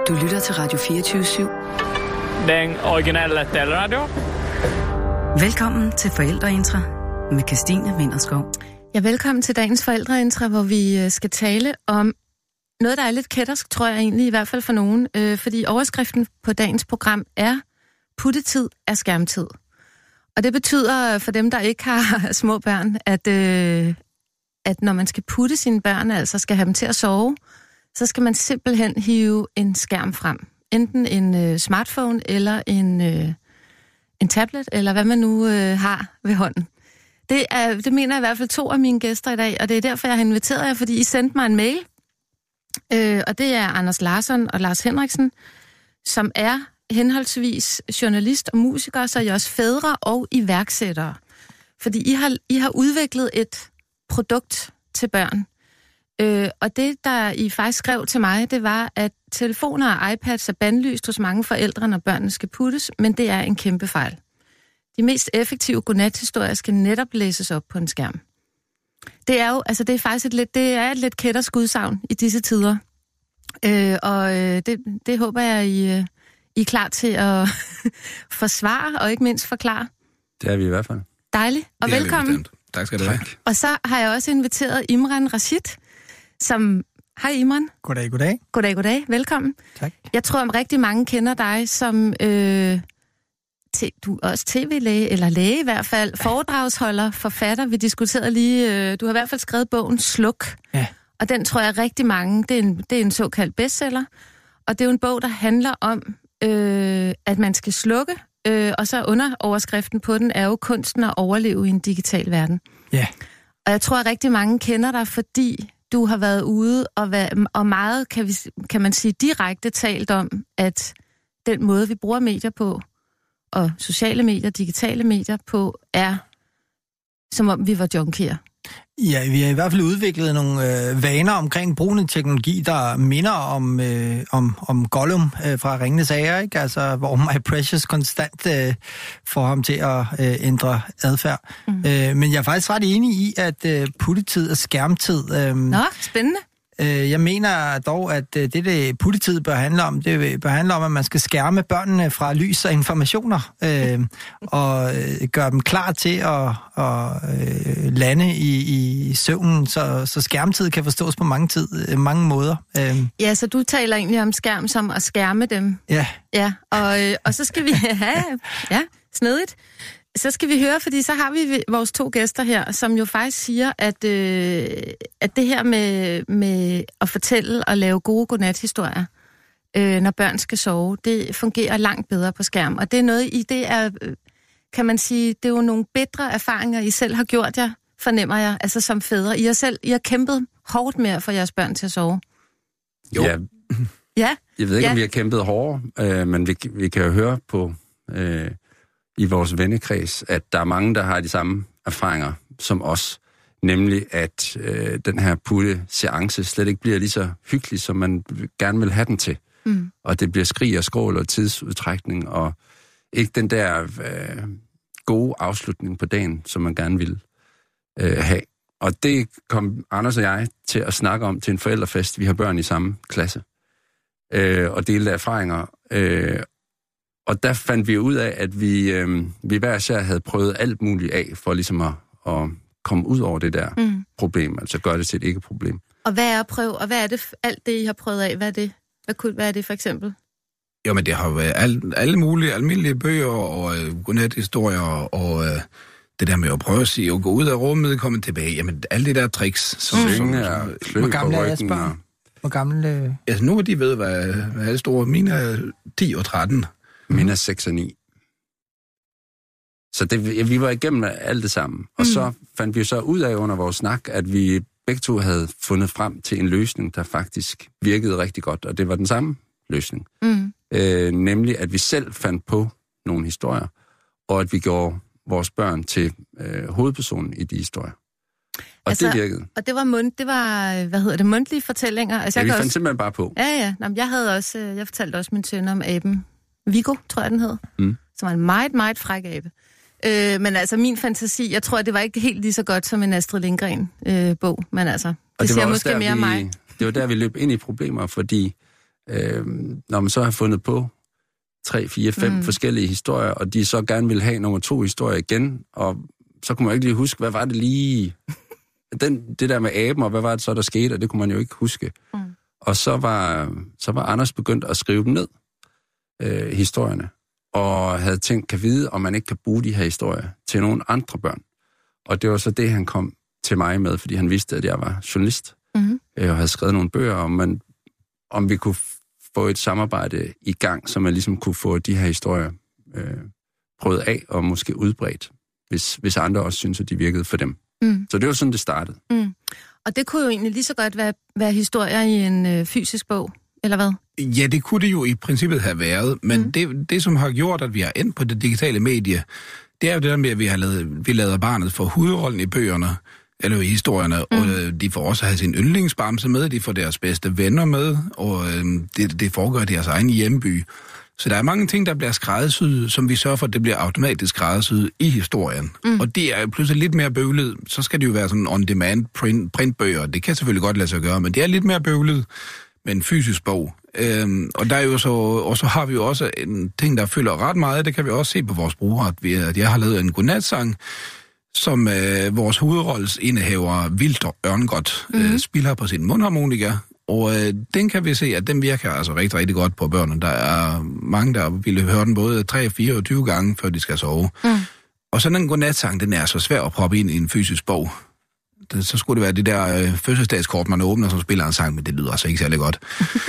Du lytter til Radio 24/7. Den originale taleradio. Velkommen til Forældreintra med Kirstine Vinterskov. Ja, velkommen til dagens Forældreintra, hvor vi skal tale om noget, der er lidt kættersk, tror jeg egentlig, i hvert fald for nogen. Fordi overskriften på dagens program er puttetid er skærmtid. Og det betyder for dem, der ikke har små børn, at når man skal putte sine børn, altså skal have dem til at sove, så skal man simpelthen hive en skærm frem. Enten en smartphone eller en tablet, eller hvad man nu har ved hånden. Det mener jeg i hvert fald 2 af mine gæster i dag, og det er derfor, jeg har inviteret jer, fordi I sendte mig en mail. Og det er Anders Larsson og Lars Henriksen, som er henholdsvis journalist og musiker, så er I også fædre og iværksættere. Fordi I har udviklet et produkt til børn. Og det, der I faktisk skrev til mig, det var, at telefoner og iPads er bandlyst hos mange forældre, når børnene skal puttes, men det er en kæmpe fejl. De mest effektive godnathistorier skal netop læses op på en skærm. Det er jo, altså det er faktisk et lidt kættersk udsagn i disse tider. Det håber jeg, I er klar til at forsvare og ikke mindst forklare. Det er vi i hvert fald. Dejligt, og velkommen. Tak skal du have. Og så har jeg også inviteret Imran Rashid, som... Hej Imran. Goddag. Goddag. Velkommen. Tak. Jeg tror, at rigtig mange kender dig som... du er også tv-læge, eller læge i hvert fald, foredragsholder, forfatter. Vi diskuterede lige... du har i hvert fald skrevet bogen Sluk. Ja. Og den tror jeg rigtig mange... Det er en såkaldt bestseller. Og det er jo en bog, der handler om, at man skal slukke. Og så underoverskriften på den er jo kunsten at overleve i en digital verden. Ja. Og jeg tror, at rigtig mange kender dig, fordi du har været ude og meget, kan man sige, direkte talt om, at den måde, vi bruger medier på, og sociale medier, digitale medier på, er som om vi var junkier. Ja, vi har i hvert fald udviklet nogle vaner omkring brugen af teknologi, der minder om Gollum fra Ringenes Saga, ikke? Altså, hvor My Precious konstant får ham til at ændre adfærd. Men jeg er faktisk ret enig i, at puttetid er skærmtid. Nå, spændende. Jeg mener dog, at det puttetid bør handle om, det bør handle om, at man skal skærme børnene fra lys og informationer, og gøre dem klar til at lande i søvnen, så skærmtid kan forstås på mange måder. Ja, så du taler egentlig om skærm som at skærme dem. Ja. Ja, og så skal vi snedigt. Så skal vi høre, fordi så har vi vores 2 gæster her, som jo faktisk siger, at det her med at fortælle og lave gode godnathistorier, når børn skal sove, det fungerer langt bedre på skærm. Og det er noget, kan man sige, det er jo nogle bedre erfaringer, I selv har gjort jer, fornemmer jeg, altså som fædre. I har kæmpet hårdt med at få jeres børn til at sove. Jo. Ja. Jeg ved ikke, om vi har kæmpet hårdere, men vi kan jo høre på... i vores vennekreds, at der er mange, der har de samme erfaringer som os. Nemlig, at den her putte-seance slet ikke bliver lige så hyggelig, som man gerne vil have den til. Og det bliver skrig og skrål og tidsudtrækning, og ikke den der gode afslutning på dagen, som man gerne vil have. Og det kom Anders og jeg til at snakke om til en forældrefest. Vi har børn i samme klasse. Og delte erfaringer. Og der fandt vi ud af, at vi hver især havde prøvet alt muligt af, for ligesom at komme ud over det der problem, altså gøre det til et ikke-problem. Og hvad er at prøve, og hvad er det, alt det, I har prøvet af, hvad er det? Hvad er det for eksempel? Jo, men det har været alle mulige almindelige bøger og godnathistorier og det der med at prøve at sige, at gå ud af rummet, komme tilbage. Jamen, alle de der tricks. Hvor gamle er jeres børn? Hvor gamle... Altså, nu er de ved, hvad er store. Mine er 10 og 13. Mine er 6 og 9. Så vi var igennem alt det sammen. Og så fandt vi så ud af under vores snak, at vi begge 2 havde fundet frem til en løsning, der faktisk virkede rigtig godt. Og det var den samme løsning. Nemlig, at vi selv fandt på nogle historier, og at vi gjorde vores børn til hovedpersonen i de historier. Og altså, det virkede. Og det var, mundtlige fortællinger? Altså, ja, vi fandt simpelthen bare på. Ja. Jamen, jeg fortalte også min søn om aben Viggo, tror jeg, den hed. Som var en meget, meget fræk abe. Men altså, min fantasi, jeg tror, det var ikke helt lige så godt som en Astrid Lindgren bog. Men altså, det siger måske mere mig. Det var der, vi løb ind i problemer, fordi når man så har fundet på 3, 4, 5 forskellige historier, og de så gerne vil have nummer 2 historie igen, og så kunne man ikke lige huske, hvad var det lige... Det der med aben, og hvad var det så, der skete, og det kunne man jo ikke huske. Og så var Anders begyndt at skrive dem ned, historierne, og havde tænkt, kan vide, om man ikke kan bruge de her historier til nogle andre børn. Og det var så det, han kom til mig med, fordi han vidste, at jeg var journalist, og havde skrevet nogle bøger, om vi kunne få et samarbejde i gang, så man ligesom kunne få de her historier prøvet af, og måske udbredt, hvis andre også synes, at de virkede for dem. Så det var sådan, det startede. Og det kunne jo egentlig lige så godt være historier i en fysisk bog, eller hvad? Ja, det kunne det jo i princippet have været, men det som har gjort, at vi har endt på det digitale medie, det er jo det der med, at vi lader barnet få hovedrollen i bøgerne, eller i historierne, og de får også have sin yndlingsbamse med, de får deres bedste venner med, og det foregår i deres egen hjemby. Så der er mange ting, der bliver skræddersyet, som vi sørger for, at det bliver automatisk skræddersyet i historien. Og det er pludselig lidt mere bøvlet. Så skal det jo være sådan on-demand printbøger. Det kan selvfølgelig godt lade sig gøre, men det er lidt mere bøvlet med en fysisk bog. Og der er jo så har vi jo også en ting, der fylder ret meget. Det kan vi også se på vores brugere, at jeg har lavet en godnatsang, som vores hovedrollsindehaver Wilder Ørngodt spiller på sin mundharmonika. Og den kan vi se, at den virker altså rigtig, rigtig godt på børnene. Der er mange, der ville høre den både 3, 4 og 20 gange, før de skal sove. Og sådan en godnatsang, den er så svær at proppe ind i en fysisk bog. Så skulle det være det der fødselsdagskort, man åbner, som spiller en sang, men det lyder altså ikke særlig godt.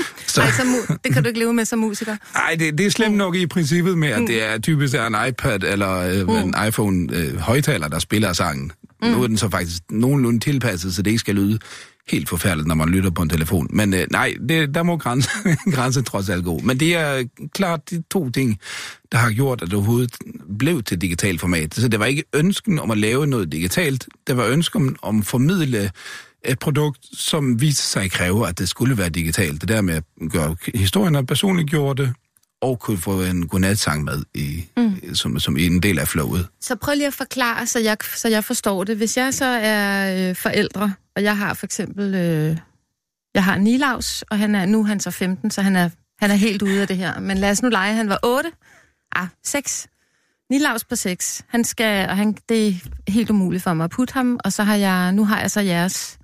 Det kan du ikke leve med som musiker? Nej, det er slemt nok i princippet med, at det er typisk en iPad eller en iPhone-højtaler, der spiller sangen. Nu er den så faktisk nogenlunde tilpasset, så det ikke skal lyde helt forfærdeligt, når man lytter på en telefon. Men nej, der må grænsen trods alt gå. Men det er klart de 2 ting, der har gjort, at det overhovedet blev til digitalt format. Så det var ikke ønsken om at lave noget digitalt. Det var ønsken om at formidle et produkt, som viste sig kræve, at det skulle være digitalt. Det der med at gøre historierne personligt gjorde, og kunne få en godnatsang med som en del af flowet. Så prøv lige at forklare, så jeg forstår det. Hvis jeg så er forældre, og jeg har for eksempel, jeg har Nilaus, og han er så 15, så han er helt ude af det her. Men lad os nu lege, han var 6. Nilaus på 6. Det er helt umuligt for mig at putte ham, og så nu har jeg så jeres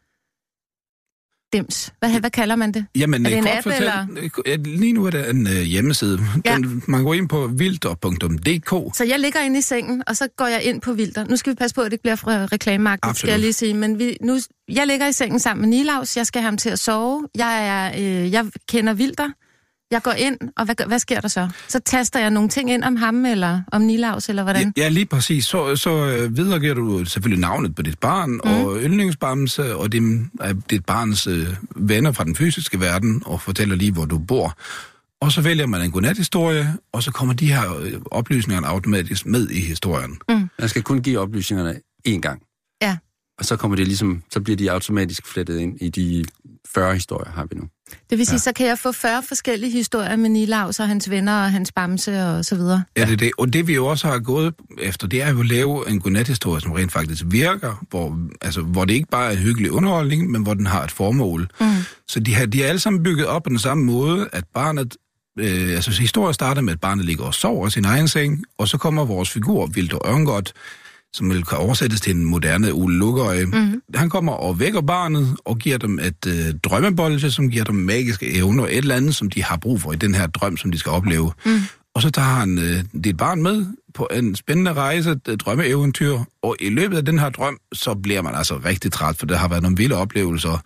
dims. Hvad kalder man det? Jamen, er det en app, eller? Lige nu er det en hjemmeside. Ja. Man går ind på wilder.dk. Så jeg ligger inde i sengen, og så går jeg ind på Wilder. Nu skal vi passe på, at det ikke bliver fra reklamemagten, skal jeg lige sige. Men jeg ligger i sengen sammen med Nilaus. Jeg skal have ham til at sove. Jeg kender Wilder. Jeg går ind, og hvad sker der så? Så taster jeg nogle ting ind om ham, eller om Nilaus, eller hvordan? Ja, lige præcis. Så videregiver du selvfølgelig navnet på dit barn, og yndlingsbamse, og dit barns venner fra den fysiske verden, og fortæller lige, hvor du bor. Og så vælger man en godnathistorie, og så kommer de her oplysninger automatisk med i historien. Man skal kun give oplysningerne 1 gang. Ja. Og så kommer det så bliver de automatisk flettet ind i de 40 historier, har vi nu. Det vil sige, så kan jeg få 40 forskellige historier med Nilaus og hans venner og hans bamse og så videre. Ja, det er det. Og det vi jo også har gået efter, det er jo at lave en godnathistorie, som rent faktisk virker, hvor det ikke bare er hyggelig underholdning, men hvor den har et formål. Så de er alle sammen bygget op på den samme måde, at barnet, historien starter med, at barnet ligger og sover i sin egen seng, og så kommer vores figur, Wilder Ørngodt, som vel kan oversættes til en moderne Ole Lukøje. Han kommer og vækker barnet og giver dem et drømmebolde, som giver dem magiske evner, et eller andet, som de har brug for i den her drøm, som de skal opleve. Og så tager han dit barn med på en spændende rejse, et drømmeeventyr, og i løbet af den her drøm, så bliver man altså rigtig træt, for der har været nogle vilde oplevelser.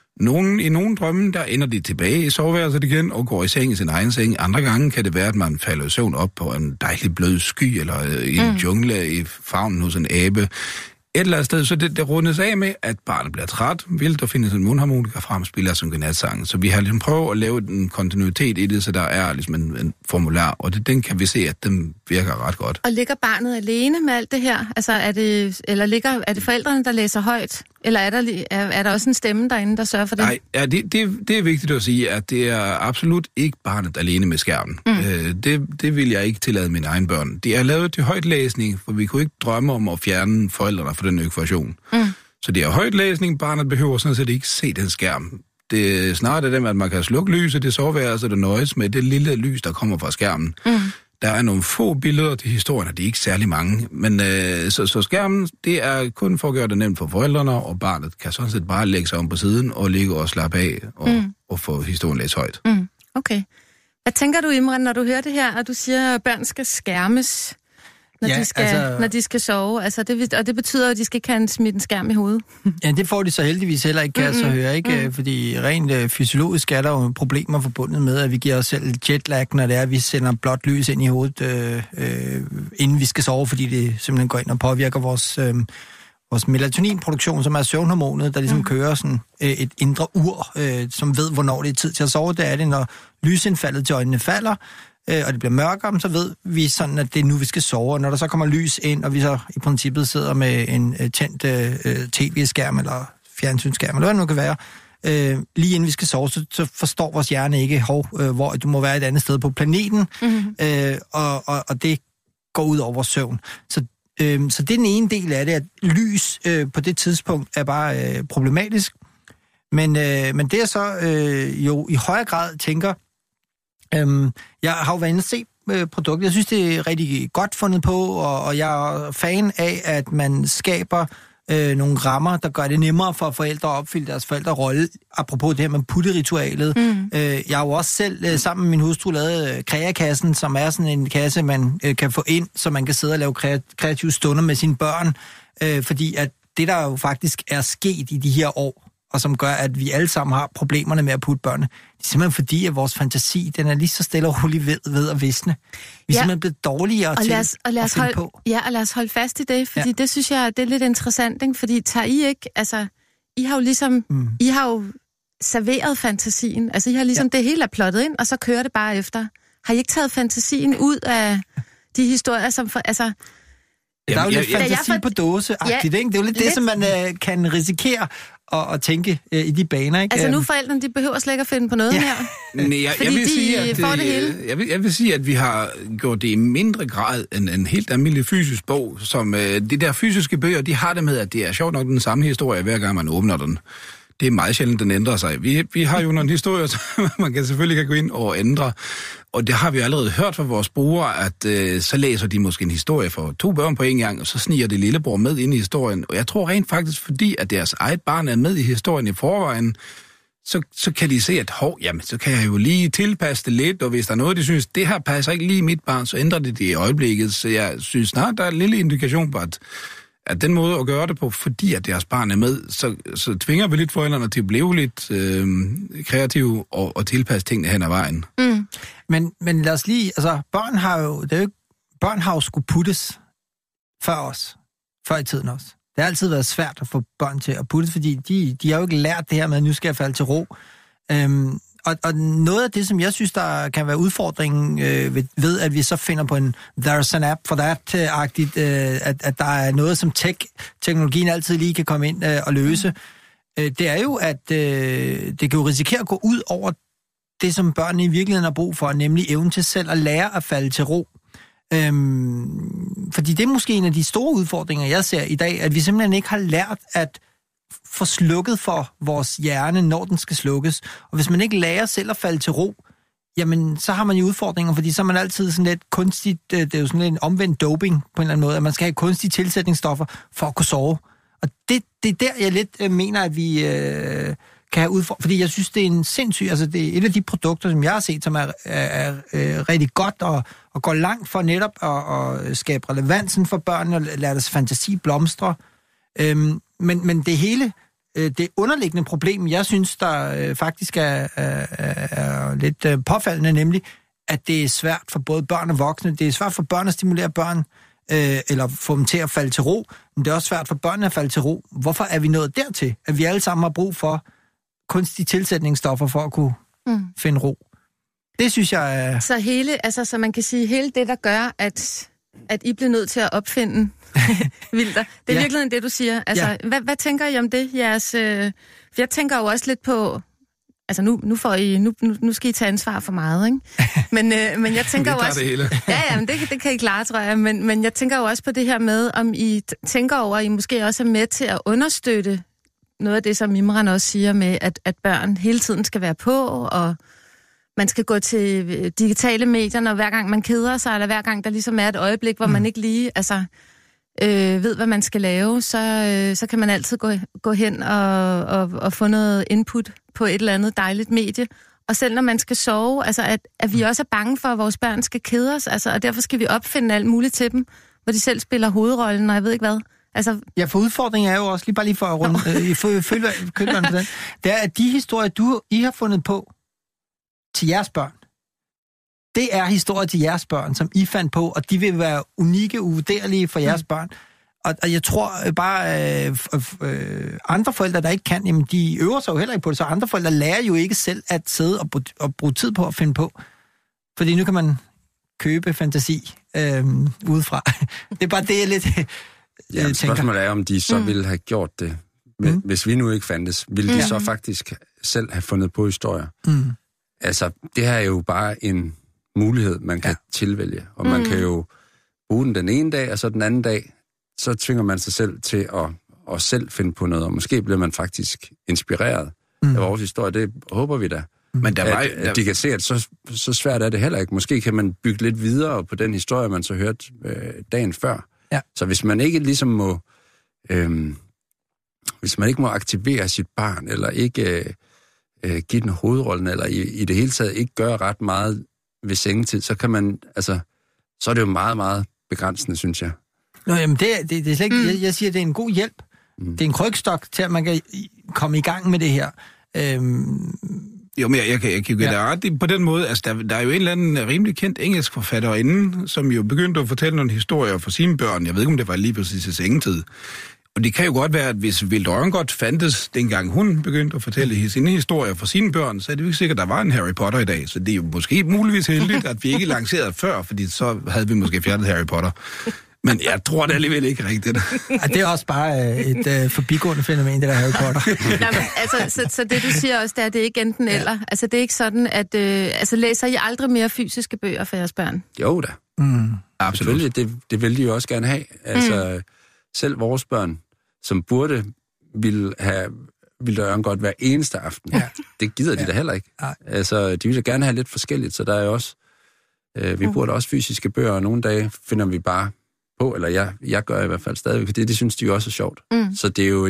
I nogle drømme, der ender de tilbage i soveværelset igen og går i seng i sin egen seng. Andre gange kan det være, at man falder i søvn op på en dejlig blød sky, eller i en jungle i favnen hos en abe. Et eller andet sted, så det rundes af med, at barnet bliver træt, vildt, og finder sin mundharmonika frem, spiller som godnatsang. Så vi har ligesom prøvet at lave en kontinuitet i det, så der er ligesom en formulær, og den kan vi se, at den virker ret godt. Og ligger barnet alene med alt det her? Altså er det forældrene, der læser højt? Eller er der også en stemme derinde, der sørger for det? Nej, ja, det er vigtigt at sige, at det er absolut ikke barnet alene med skærmen. Det vil jeg ikke tillade mine egne børn. Det er lavet til højtlæsning, for vi kunne ikke drømme om at fjerne forældrene fra den ekvation. Så det er højtlæsning, barnet behøver sådan set ikke se den skærm. Det snart er det med, at man kan slukke lyset, det soveværelse, der nøjes med det lille lys, der kommer fra skærmen. Der er nogle få billeder til historien, og det er ikke særlig mange. Men så skærmen, det er kun for at gøre det nemt for forældrene, og barnet kan sådan set bare lægge sig om på siden og ligge og slappe af og få historien læst højt. Okay. Hvad tænker du, Imran, når du hører det her, og du siger, at børn skal skærmes, når de skal sove? Altså, det betyder, at de skal ikke have smidt en skærm i hovedet. Ja, det får de så heldigvis heller ikke, kan jeg så høre, ikke? Fordi rent fysiologisk er der jo problemer forbundet med, at vi giver os selv jetlag, når det er, at vi sender blåt lys ind i hovedet, inden vi skal sove, fordi det simpelthen går ind og påvirker vores melatoninproduktion, som er søvnhormonet, der ligesom kører sådan et indre ur, som ved, hvornår det er tid til at sove. Det er det, når lysindfaldet til øjnene falder, og det bliver mørkere, så ved vi sådan, at det er nu, vi skal sove. Og når der så kommer lys ind, og vi så i princippet sidder med en tændt tv-skærm eller fjernsynsskærm, eller hvad det nu kan være, lige inden vi skal sove, så forstår vores hjerne ikke, hvor du må være et andet sted på planeten, og det går ud over vores søvn. Så det er den ene del af det, at lys på det tidspunkt er bare problematisk. Men det er så jo i højere grad tænker, jeg har jo været inde og se produktet. Jeg synes, det er rigtig godt fundet på, og jeg er fan af, at man skaber nogle rammer, der gør det nemmere for forældre at opfylde deres forældrerolle. Apropos det her med putteritualet. Jeg har jo også selv sammen med min hustru lavet Kreakassen, som er sådan en kasse, man kan få ind, så man kan sidde og lave kreative stunder med sine børn. Fordi at det, der jo faktisk er sket i de her år, og som gør, at vi alle sammen har problemerne med at putte børnene, det er simpelthen fordi, at vores fantasi, den er lige så stille og roligt ved at visne. Vi er simpelthen blevet dårligere til at finde på. Ja, og lad os holde fast i det, fordi det synes jeg, det er lidt interessant, ikke? Fordi tager I ikke, altså, I har jo ligesom, I har jo serveret fantasien, altså I har ligesom, det hele er plottet ind, og så kører det bare efter. Har I ikke taget fantasien ud af de historier, som altså... Der er jo lidt fantasi på dåse-agtigt, ikke? Det er jo lidt det, som man kan risikere at tænke i de baner, ikke? Altså nu forældrene, de behøver slet ikke at finde på noget her. Nej, jeg vil sige, at vi har gjort det i mindre grad end en helt almindelig fysisk bog, som de der fysiske bøger, de har det med, at det er sjovt nok den samme historie, hver gang man åbner den. Det er meget sjældent, den ændrer sig. Vi har jo nogle historier, som man kan selvfølgelig gå ind og ændre. Og det har vi allerede hørt fra vores brugere, at så læser de måske en historie for 2 børn på en gang, og så sniger det lillebror med ind i historien. Og jeg tror rent faktisk, fordi at deres eget barn er med i historien i forvejen, så kan de se, at jamen, så kan jeg jo lige tilpasse det lidt, og hvis der er noget, de synes, det her passer ikke lige mit barn, så ændrer det i øjeblikket. Så jeg synes snart, der er en lille indikation på, at den måde at gøre det på, fordi at deres barn er med, så tvinger vi lidt forældrene til at blive lidt kreative og tilpasse tingene hen ad vejen. Men lad os lige, altså børn har jo skulle puttes før i tiden også. Det har altid været svært at få børn til at puttes, fordi de har jo ikke lært det her med, at nu skal jeg falde til ro. Og noget af det, som jeg synes, der kan være udfordringen ved, at vi så finder på en there's an app for that-agtigt, at der er noget, som teknologien altid lige kan komme ind og løse, det er jo, at det kan jo risikere at gå ud over det, som børnene i virkeligheden har brug for, nemlig evnen til selv at lære at falde til ro. Fordi det er måske en af de store udfordringer, jeg ser i dag, at vi simpelthen ikke har lært at få slukket for vores hjerne, når den skal slukkes. Og hvis man ikke lærer selv at falde til ro, jamen, så har man jo udfordringer, fordi så er man altid sådan lidt kunstigt, det er jo sådan lidt en omvendt doping på en eller anden måde, at man skal have kunstige tilsætningsstoffer for at kunne sove. Og det er der, jeg lidt mener, at vi kan have udfordringer, fordi jeg synes, det er en sindssyg, altså det er et af de produkter, som jeg har set, som er rigtig godt og går langt for netop at skabe relevansen for børnene og lade deres fantasi blomstre. Men det hele, det underliggende problem, jeg synes, der faktisk er lidt påfaldende, nemlig, at det er svært for både børn og voksne. Det er svært for børn at stimulere børn, eller få dem til at falde til ro, men det er også svært for børnene at falde til ro. Hvorfor er vi nået dertil, at vi alle sammen har brug for kunstige tilsætningsstoffer for at kunne finde ro? Det synes jeg er... Så man kan sige, hele det, der gør, at I bliver nødt til at opfinde Wilder. Det er virkelig det, du siger. Altså, hvad tænker I om det? For jeg tænker jo også lidt på... Altså, nu skal I tage ansvar for meget, ikke? Men jeg tænker jo også... Det hele. men det kan I klare, tror jeg. Men jeg tænker jo også på det her med, om I tænker over, at I måske også er med til at understøtte noget af det, som Imran også siger med, at børn hele tiden skal være på, og man skal gå til digitale medier, når hver gang man keder sig, eller hver gang der ligesom er et øjeblik, hvor man ikke lige ved, hvad man skal lave, så kan man altid gå hen og få noget input på et eller andet dejligt medie. Og selv når man skal sove, altså at vi også er bange for, at vores børn skal kede os, altså, og derfor skal vi opfinde alt muligt til dem, hvor de selv spiller hovedrollen, og jeg ved ikke hvad. Altså... Ja, for udfordringen er jo også, lige for at runde, kølvandet på den, det er, at de historier, I har fundet på til jeres børn, det er historier til jeres børn, som I fandt på, og de vil være unikke, uvurderlige for jeres børn. Og jeg tror bare, andre forældre, der ikke kan, jamen de øver sig jo heller ikke på det, så andre forældre lærer jo ikke selv at sidde og bruge tid på at finde på. Fordi nu kan man købe fantasi udefra. Det er bare det, jeg lidt tænker. Spørgsmålet er, om de så ville have gjort det. Hvis vi nu ikke fandtes, ville de så faktisk selv have fundet på historier? Altså, det her er jo bare en mulighed, man kan tilvælge. Og man kan jo bruge den ene dag, og så den anden dag, så tvinger man sig selv til at selv finde på noget, og måske bliver man faktisk inspireret af vores historie. Det håber vi da. Men at de kan se, at så svært er det heller ikke. Måske kan man bygge lidt videre på den historie, man så hørte dagen før. Ja. Så hvis man ikke ligesom må... hvis man ikke må aktivere sit barn, eller ikke give den hovedrollen, eller i det hele taget ikke gøre ret meget ved sengetid, så kan man... Altså, så er det jo meget, meget begrænsende, synes jeg. Nå, jamen det er slet ikke... Jeg siger, det er en god hjælp. Det er en krygstok til, at man kan komme i gang med det her. Jo, men jeg kan give dig ret på den måde. Altså, der er jo en eller anden rimelig kendt engelsk forfatterinde, som jo begyndte at fortælle nogle historier for sine børn. Jeg ved ikke, om det var lige præcis i sengetid. Og det kan jo godt være, at hvis Vilde Ørengot fandtes, dengang hun begyndte at fortælle sine historier for sine børn, så er det jo ikke sikkert, at der var en Harry Potter i dag. Så det er jo måske muligvis heldigt, at vi ikke lancerede før, fordi så havde vi måske fjernet Harry Potter. Men jeg tror det alligevel ikke rigtigt. Det er også bare et forbigående fænomen, det der Harry Potter. Nej, men, altså, så det du siger også, det er ikke enten eller. Altså det er ikke sådan, at læser I aldrig mere fysiske bøger for jeres børn? Jo da. Absolut. Det vil de jo også gerne have. Altså selv vores børn, som burde ville Ørengot hver eneste aften. Ja. Det gider de da heller ikke. Ja. Altså de vil da gerne have lidt forskelligt, så der er jo også vi burde også fysiske bøger, og nogle dage finder vi bare på, eller jeg gør i hvert fald stadigvæk, for det synes de jo også er sjovt. Så det er jo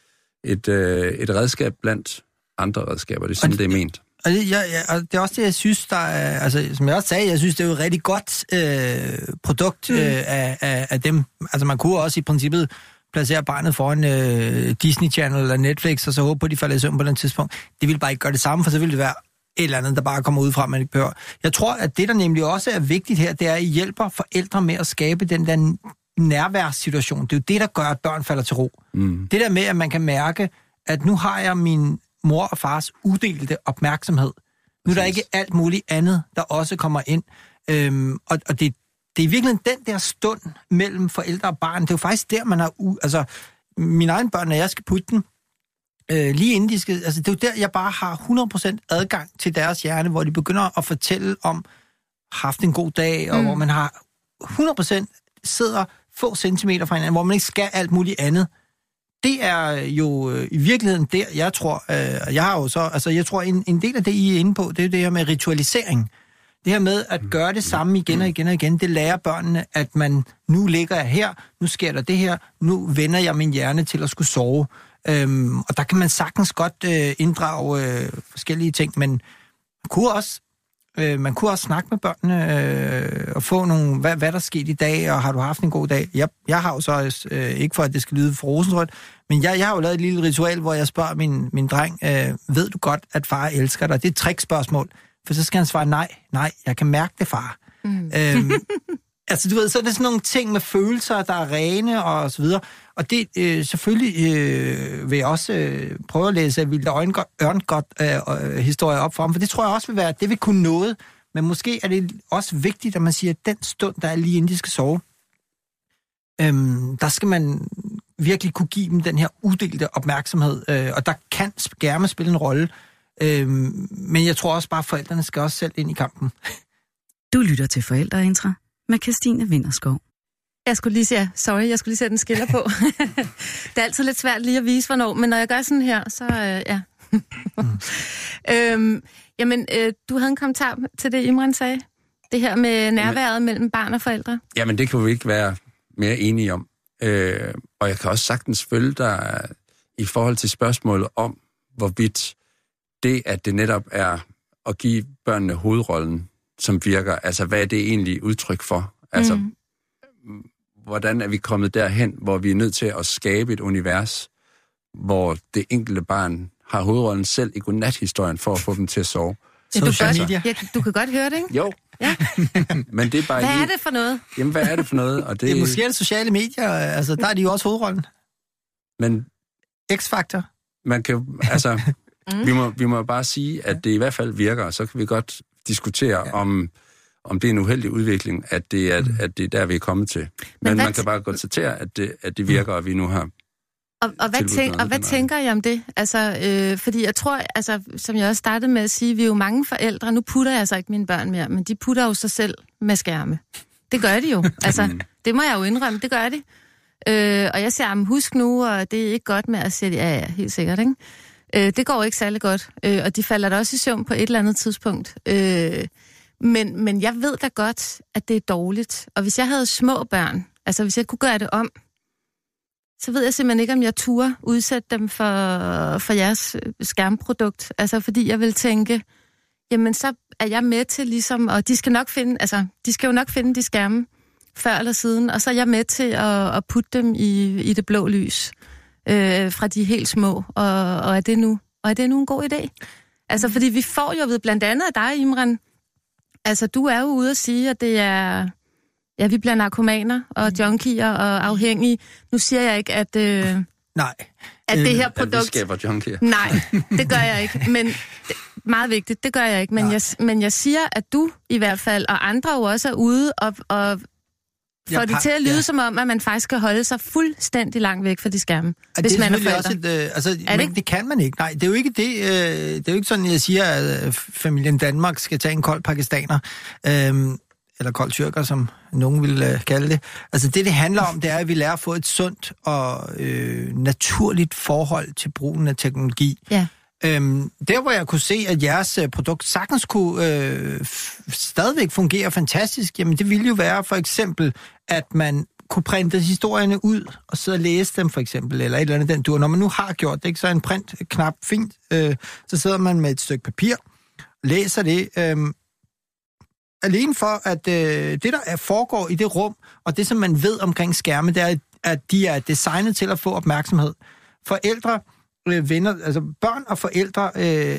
et redskab blandt andre redskaber, det er sådan, det er ment. Og det er også det, jeg synes, der er, altså som jeg også sagde, jeg synes, det er jo et rigtig godt produkt af dem. Altså man kunne også i princippet placere barnet foran Disney Channel eller Netflix, og så håbe på, at de falder i søvn på den tidspunkt. Det ville bare ikke gøre det samme, for så ville det være et eller andet, der bare kommer ud fra, man ikke behøver. Jeg tror, at det, der nemlig også er vigtigt her, det er, at I hjælper forældre med at skabe den der nærværssituation. Det er jo det, der gør, at børn falder til ro. Det der med, at man kan mærke, at nu har jeg min mor og fars uddelte opmærksomhed. Nu er der ikke alt muligt andet, der også kommer ind. Og det er i virkeligheden den der stund mellem forældre og barn. Det er jo faktisk der, man har... Altså, mine egne børn, når jeg skal putte dem, lige inden de skal... Altså, det er jo der, jeg bare har 100% adgang til deres hjerne, hvor de begynder at fortælle om, haft en god dag, og hvor man har 100% sidder få centimeter fra hinanden, hvor man ikke skal alt muligt andet. Det er jo i virkeligheden der, jeg tror, jeg har jo så... Altså, jeg tror, en del af det, I er inde på, det er det her med ritualisering. Det her med at gøre det samme igen og igen og igen, det lærer børnene, at man nu ligger jeg her, nu sker der det her, nu vender jeg min hjerne til at skulle sove. Og der kan man sagtens godt inddrage forskellige ting, men man kunne også snakke med børnene og få nogle, hvad der skete i dag, og har du haft en god dag? Jeg har jo så, ikke for at det skal lyde for rosenrødt, men jeg har jo lavet et lille ritual, hvor jeg spørger min dreng, ved du godt, at far elsker dig? Det er et trickspørgsmål, for så skal han svare nej, jeg kan mærke det, far. Altså, du ved, så er det sådan nogle ting med følelser, der er rene og så videre. Og det selvfølgelig vil jeg også prøve at læse Vilde Ørengot historier op for ham, for det tror jeg også vil være, det vil kunne noget. Men måske er det også vigtigt, at man siger, at den stund, der er lige inden de skal sove, der skal man virkelig kunne give dem den her uddelte opmærksomhed, og der kan skærme spille en rolle. Men jeg tror også bare, at forældrene skal også selv ind i kampen. Du lytter til Forældreintra med Kirstine Vinterskov. Jeg skulle lige sætte en skiller på. Det er altid lidt svært lige at vise, hvornår, men når jeg gør sådan her, så ja. Du havde en kommentar til det, Imran sagde. Det her med nærværet mellem barn og forældre. Jamen, det kunne vi ikke være mere enige om. Og jeg kan også sagtens følge dig i forhold til spørgsmålet om, hvorvidt det, at det netop er at give børnene hovedrollen, som virker, altså hvad er det egentlig udtryk for? Altså, hvordan er vi kommet derhen, hvor vi er nødt til at skabe et univers, hvor det enkelte barn har hovedrollen selv i godnathistorien for at få dem til at sove. Du kan godt høre det, ikke? Jo. Ja. Men det er bare hvad er det for noget? Jamen, hvad er det for noget? Og det er måske de sociale medier, altså der er de jo også hovedrollen. Men X-faktor. Man kan altså, vi må bare sige, at det i hvert fald virker, og så kan vi godt diskutere om det er en uheldig udvikling, at det er der, vi er kommet til. Men man kan bare konstatere, at det virker, og vi nu har... Og hvad tænker I om det? Altså, fordi jeg tror, altså, som jeg også startede med at sige, vi er jo mange forældre. Nu putter jeg altså ikke mine børn mere, men de putter jo sig selv med skærme. Det gør de jo. Altså, det må jeg jo indrømme, det gør de. Og jeg siger, husk nu, og det er ikke godt med at sige, ja, helt sikkert, ikke? Det går ikke særlig godt, og de falder da også i søvn på et eller andet tidspunkt. Men jeg ved da godt, at det er dårligt. Og hvis jeg havde små børn, altså hvis jeg kunne gøre det om, så ved jeg simpelthen ikke, om jeg turde udsætte dem for jeres skærmprodukt. Altså, fordi jeg vil tænke, jamen, så er jeg med til ligesom, og de skal jo nok finde de skærme før eller siden, og så er jeg med til at putte dem i det blå lys fra de helt små. Og er det nu en god idé? Altså, fordi vi får jo ved blandt andet af dig, Imran, altså, du er jo ude at sige, at det er... Ja, vi bliver narkomaner og junkier og afhængige. Nu siger jeg ikke, at, nej. At det her produkt... At vi skaber junkier. Nej, det gør jeg ikke. Men meget vigtigt, det gør jeg ikke. Men jeg siger, at du i hvert fald, og andre jo også er ude og får det til at lyde som om, at man faktisk skal holde sig fuldstændig langt væk fra de skærme, hvis man er forældre. Det kan man ikke. Nej, det er jo ikke det. Det er jo ikke sådan, jeg siger, at familien Danmark skal tage en kold pakistaner. Eller kold tyrker, som nogen vil kalde det. Altså det handler om, det er, at vi lærer at få et sundt og naturligt forhold til brugen af teknologi. Ja. Der, hvor jeg kunne se, at jeres produkt sagtens kunne stadigvæk fungere fantastisk, jamen det ville jo være for eksempel, at man kunne printe historierne ud og sidde og læse dem for eksempel, eller et eller andet den dur. Når man nu har gjort det, ikke, så er en printknap fint. Så sidder man med et stykke papir, læser det, alene for, at det, der foregår i det rum, og det, som man ved omkring skærme, det er, at de er designet til at få opmærksomhed. Forældre, venner, altså børn og forældre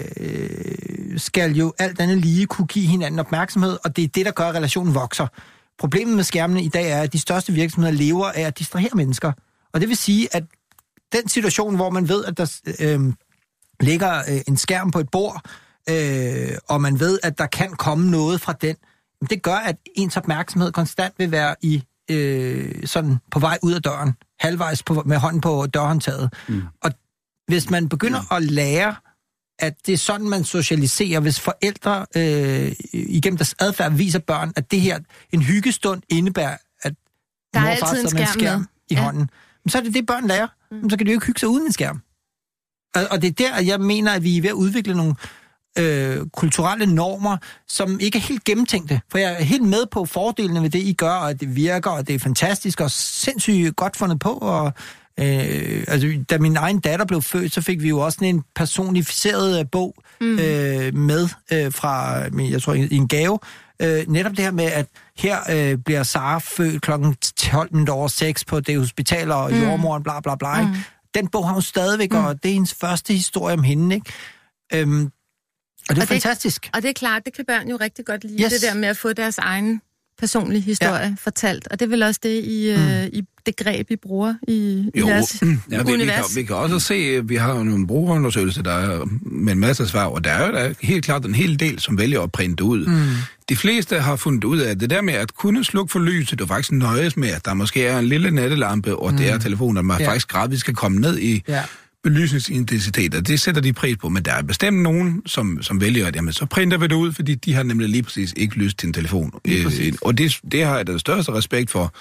skal jo alt andet lige kunne give hinanden opmærksomhed, og det er det, der gør, at relationen vokser. Problemet med skærmene i dag er, at de største virksomheder lever af at distrahere mennesker. Og det vil sige, at den situation, hvor man ved, at der ligger en skærm på et bord, og man ved, at der kan komme noget fra den, det gør, at ens opmærksomhed konstant vil være i sådan på vej ud af døren, halvvejs med hånden på dørhåndtaget. Og hvis man begynder at lære, at det er sådan, man socialiserer, hvis forældre igennem deres adfærd viser børn, at det her, en hyggestund indebærer, at der er altid en skærm i hånden, så er det børn lærer. Så kan de jo ikke hygge sig uden en skærm. Og det er der, jeg mener, at vi er ved at udvikle nogle kulturelle normer, som ikke er helt gennemtænkte. For jeg er helt med på fordelene ved det, I gør, og at det virker, og det er fantastisk, og sindssygt godt fundet på. Og, altså, da min egen datter blev født, så fik vi jo også en personificeret bog med fra, jeg tror, i en gave. Netop det her med, at her bliver Sara født klokken 12:06 på det hospital, og jordmoren, bla bla bla. Den bog har hun stadigvæk, og det er hendes første historie om hende, ikke? Og det er fantastisk. Og det er klart, det kan børn jo rigtig godt lide, det der med at få deres egen personlige historie fortalt. Og det er vel også det, i det greb, I bruger i deres univers. Vi kan også se, at vi har nogle brugerundersøgelser, der er med en masse svar, og der er jo der helt klart en hel del, som vælger at printe ud. De fleste har fundet ud af, at det der med at kunne slukke for lyset, og faktisk nøjes med, at der måske er en lille nattelampe, og det er telefoner, man faktisk gradvist skal komme ned i belysningsintensitet, og det sætter de pris på, men der er bestemt nogen, som vælger, at jamen, så printer vi det ud, fordi de har nemlig lige præcis ikke lyst til en telefon. Og det har jeg den største respekt for.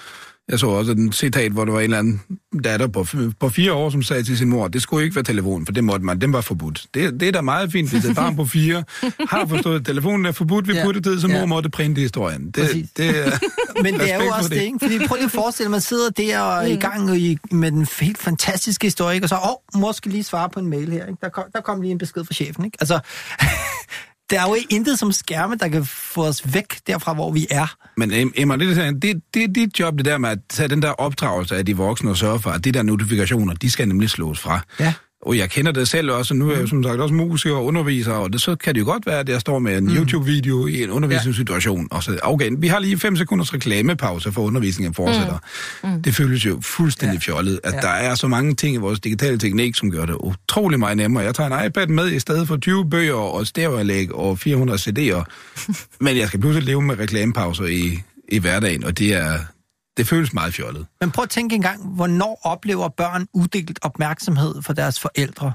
Jeg så også en citat, hvor der var en eller anden datter på 4 år, som sagde til sin mor, det skulle ikke være telefon, for det måtte man, den var forbudt. Det er da meget fint, hvis et barn på 4 har forstået, at telefonen er forbudt ved puttetid, så mor måtte printe historien. Men det er jo også det, ikke? Fordi prøv lige at forestille, at man sidder der og er i gang med den helt fantastiske historie, ikke? Og så, mor skal lige svare på en mail her, ikke? Der kom lige en besked fra chefen, ikke? Altså, der er jo intet som skærme, der kan få os væk derfra, hvor vi er. Men Emma, det er dit job, det der med at tage den der opdragelse af de voksne og sørge for, at de der notifikationer, de skal nemlig slås fra. Ja. Og jeg kender det selv også, og nu er jeg som sagt også musiker og underviser, og så kan det jo godt være, at jeg står med en YouTube-video i en undervisningssituation, og så, okay, vi har lige 5 sekunders reklamepause, for undervisningen fortsætter. Det føles jo fuldstændig fjollet, at der er så mange ting i vores digitale teknik, som gør det utrolig meget nemmere. Jeg tager en iPad med i stedet for 20 bøger og stereoanlæg og 400 CD'er, men jeg skal pludselig leve med reklamepauser i hverdagen, og det føles meget fjollet. Men prøv at tænke engang, hvornår oplever børn udelt opmærksomhed fra deres forældre?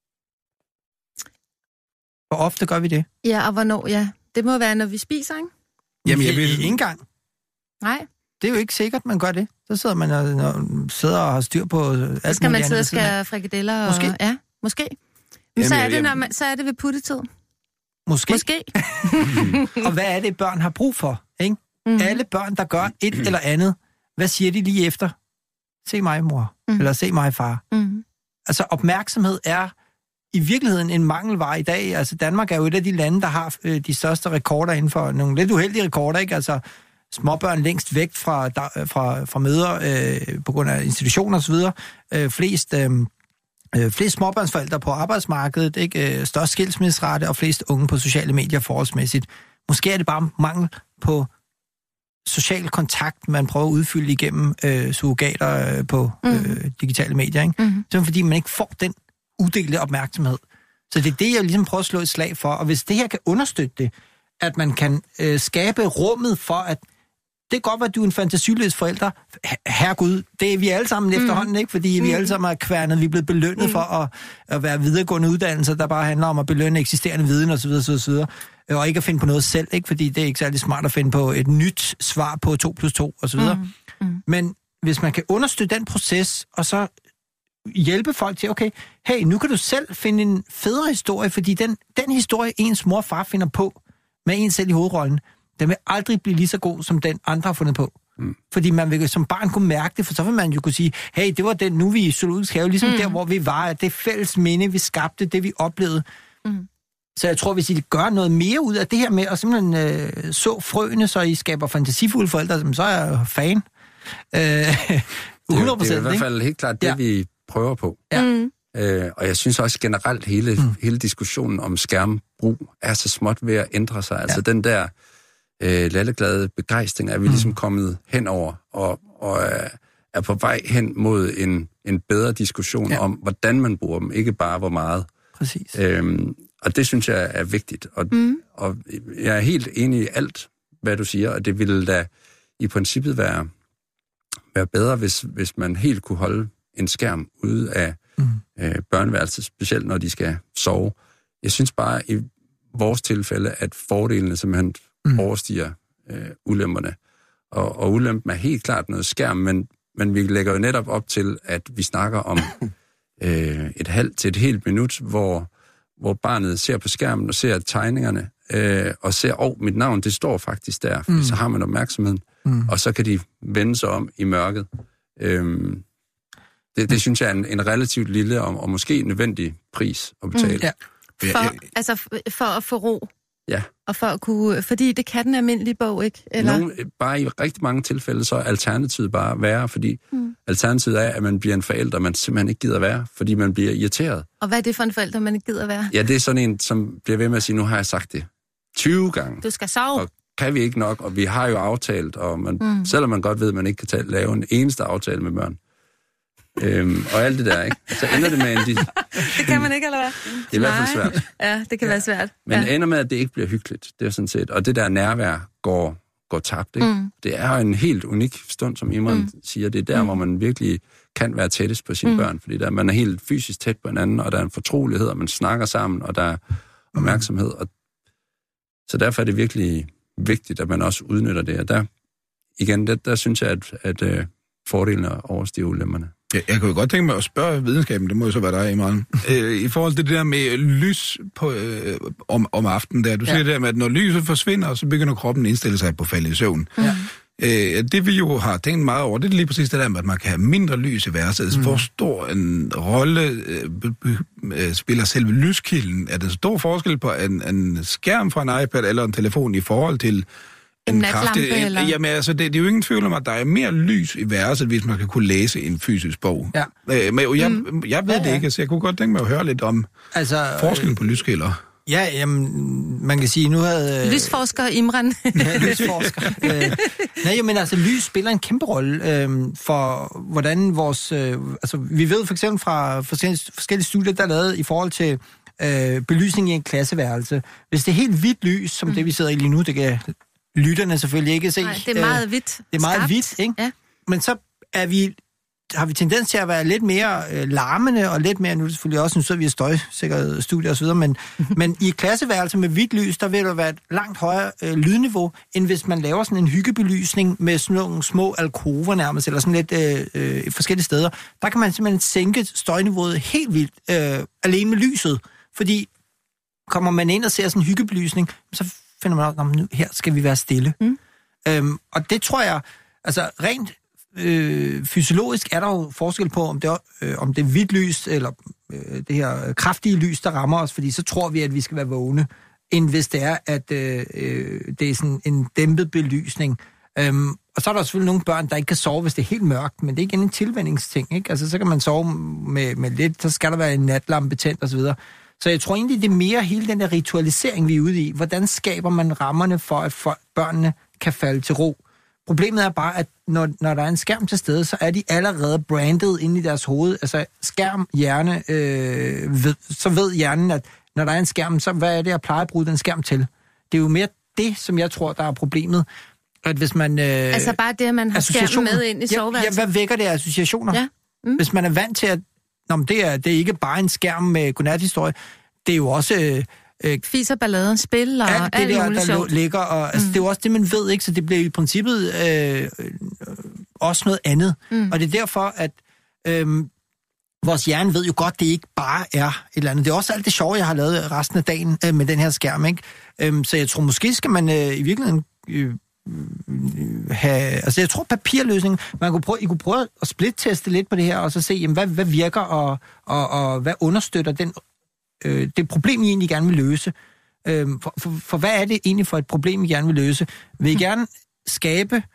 Hvor ofte gør vi det? Ja, og hvornår, ja. Det må være, når vi spiser, ikke? Jamen, jeg vil ikke engang. Nej. Det er jo ikke sikkert, man gør det. Så sidder man og har styr på alt muligt. Så skal man sidde og skære frikadeller. Måske. Ja, måske. Så er det ved puttetid. Måske. Måske. Og hvad er det, børn har brug for, ikke? Alle børn, der gør et eller andet, hvad siger de lige efter? Se mig, mor. Eller se mig, far. Altså, opmærksomhed er i virkeligheden en mangelvare i dag. Altså, Danmark er jo et af de lande, der har de største rekorder inden for nogle lidt uheldige rekorder, ikke? Altså, småbørn længst væk fra møder på grund af institutioner osv. Flest småbørnsforældre på arbejdsmarkedet, ikke? Størst skilsmisserate og flest unge på sociale medier forholdsmæssigt. Måske er det bare mangel på social kontakt, man prøver at udfylde igennem surrogater på digitale medier, ikke? Så fordi man ikke får den uddelte opmærksomhed. Så det er det, jeg ligesom prøver at slå et slag for. Og hvis det her kan understøtte det, at man kan skabe rummet for, at det er godt, at du er en fantasiløs forælder. Herregud, det er vi alle sammen efterhånden, ikke? Fordi vi alle sammen er kværnet, vi er blevet belønnet for at være videregående uddannelser, der bare handler om at belønne eksisterende viden osv. Og ikke at finde på noget selv, ikke? Fordi det er ikke særlig smart at finde på et nyt svar på 2+2 osv. Men hvis man kan understøtte den proces, og så hjælpe folk til, okay, hey, nu kan du selv finde en federe historie, fordi den historie, ens mor og far finder på, med en selv i hovedrollen, den vil aldrig blive lige så god, som den andre har fundet på. Fordi man vil som barn kunne mærke det, for så vil man jo kunne sige, hey, det var den, nu vi i Zoologisk Have, ligesom der, hvor vi var, at det fælles minde, vi skabte, det vi oplevede. Så jeg tror, hvis I gør noget mere ud af det her med, og simpelthen så frøene, så I skaber fantasifulde forældre, så er jeg fan. 100%, det er i hvert fald helt klart det, vi prøver på. Ja. Og jeg synes også generelt, hele diskussionen om skærmbrug er så småt ved at ændre sig. Altså den der lalleglade begejstring er vi ligesom kommet henover, og er på vej hen mod en bedre diskussion om, hvordan man bruger dem, ikke bare hvor meget. Præcis. Og det synes jeg er vigtigt. Og jeg er helt enig i alt, hvad du siger, og det ville da i princippet være bedre, hvis man helt kunne holde en skærm ude af børneværelset, specielt når de skal sove. Jeg synes bare i vores tilfælde, at fordelene simpelthen overstiger ulemperne. Og ulempen er helt klart noget skærm, men vi lægger jo netop op til, at vi snakker om et halvt til et helt minut, hvor barnet ser på skærmen og ser tegningerne, og ser, mit navn, det står faktisk der, så har man opmærksomheden, og så kan de vende sig om i mørket. Det synes jeg er en relativt lille og måske nødvendig pris at betale. For at få ro. Ja. Og for at kunne, fordi det kan den almindelige bog, ikke? Eller? Bare i rigtig mange tilfælde, så er alternativet bare værre, fordi alternativet er, at man bliver en forælder, man simpelthen ikke gider være, fordi man bliver irriteret. Og hvad er det for en forælder, man ikke gider være? Ja, det er sådan en, som bliver ved med at sige, nu har jeg sagt det 20 gange. Du skal sove. Og kan vi ikke nok, og vi har jo aftalt, og selvom man godt ved, at man ikke kan lave en eneste aftale med børn. Og alt det der, ikke? Så ender det med en... Det kan man ikke, eller hvad? Det er i hvert fald svært. Ja, det kan være svært. Men ender med, at det ikke bliver hyggeligt. Det er sådan set. Og det der nærvær går tabt, ikke? Det er en helt unik stund, som Imran siger. Det er der, hvor man virkelig kan være tættest på sine børn. Fordi man er helt fysisk tæt på hinanden, og der er en fortrolighed, og man snakker sammen, og der er opmærksomhed. Og så derfor er det virkelig vigtigt, at man også udnytter det. Og der synes jeg, at fordelene overstiger ulemperne. Jeg kan jo godt tænke mig at spørge videnskaben, det må jo så være dig, Imran, i forhold til det der med lys på, om aftenen der. Du siger det der med, at når lyset forsvinder, så begynder kroppen at indstille sig på at falde i søvn. Ja. Det vi jo har tænkt meget over, det er lige præcis det der med, at man kan have mindre lys i værelset. Hvor stor en rolle spiller selve lyskilden? Er der stor forskel på en skærm fra en iPad eller en telefon i forhold til en natlampe, eller? Jamen altså, det er jo ingen tvivl om, at der er mere lys i værelset, hvis man kan kunne læse en fysisk bog. Ja. Men jeg ved det ikke, så jeg kunne godt tænke mig at høre lidt om forskellen på lyskilder. Ja, jamen, man kan sige, nu havde... Lysforsker Imran. Ja, lysforsker. Nej, men altså, lys spiller en kæmpe rolle for, hvordan vores... altså, vi ved for eksempel fra forskellige studier, der er lavet i forhold til belysning i en klasseværelse. Hvis det er helt hvidt lys, som det vi sidder i lige nu, det kan lytterne selvfølgelig ikke se. Nej, det er meget hvidt. Det er meget hvidt, ikke? Ja. Men så har vi tendens til at være lidt mere larmende, og lidt mere, nu selvfølgelig også, nu så vi støjsikkerhedsstudier og så videre, men i klasseværelser med hvidt lys, der vil der være et langt højere lydniveau, end hvis man laver sådan en hyggebelysning med sådan nogle små alkover nærmest, eller sådan lidt forskellige steder. Der kan man simpelthen sænke støjniveauet helt vildt, alene med lyset, fordi kommer man ind og ser sådan en hyggebelysning, så finder man ud af, her skal vi være stille. Og det tror jeg, altså rent fysiologisk er der jo forskel på, om det er hvidt lys, eller det her kraftige lys, der rammer os, fordi så tror vi, at vi skal være vågne, end hvis det er, at det er sådan en dæmpet belysning. Og så er der selvfølgelig nogle børn, der ikke kan sove, hvis det er helt mørkt, men det er ikke en tilvændingsting, ikke? Altså, så kan man sove med lidt, så skal der være en natlampe tændt, og så videre. Så jeg tror egentlig, det er mere hele den der ritualisering, vi er ude i. Hvordan skaber man rammerne for, at børnene kan falde til ro? Problemet er bare, at når der er en skærm til stede, så er de allerede branded inde i deres hoved. Altså skærm, hjerne, så ved hjernen, at når der er en skærm, så hvad er det, jeg plejer at bruge den skærm til? Det er jo mere det, som jeg tror, der er problemet. At hvis man... altså bare det, at man har skærmen med ind i soveværelset. Ja, hvad vækker det af associationer? Ja. Hvis man er vant til, at det er ikke bare en skærm med godnathistorie, det er jo også... Fis og balladen, spil og alt det der ligger, og altså, det er jo også det, man ved, ikke? Så det bliver i princippet også noget andet. Og det er derfor, at vores hjerne ved jo godt, det ikke bare er et eller andet. Det er også alt det sjove, jeg har lavet resten af dagen med den her skærm, ikke? Så jeg tror, måske skal man i virkeligheden have... Altså, jeg tror, papirløsningen... I kunne prøve at splitteste lidt på det her, og så se, jamen, hvad virker, og hvad understøtter den... det problem, I egentlig gerne vil løse. For hvad er det egentlig for et problem, I gerne vil løse? Vil I gerne skabe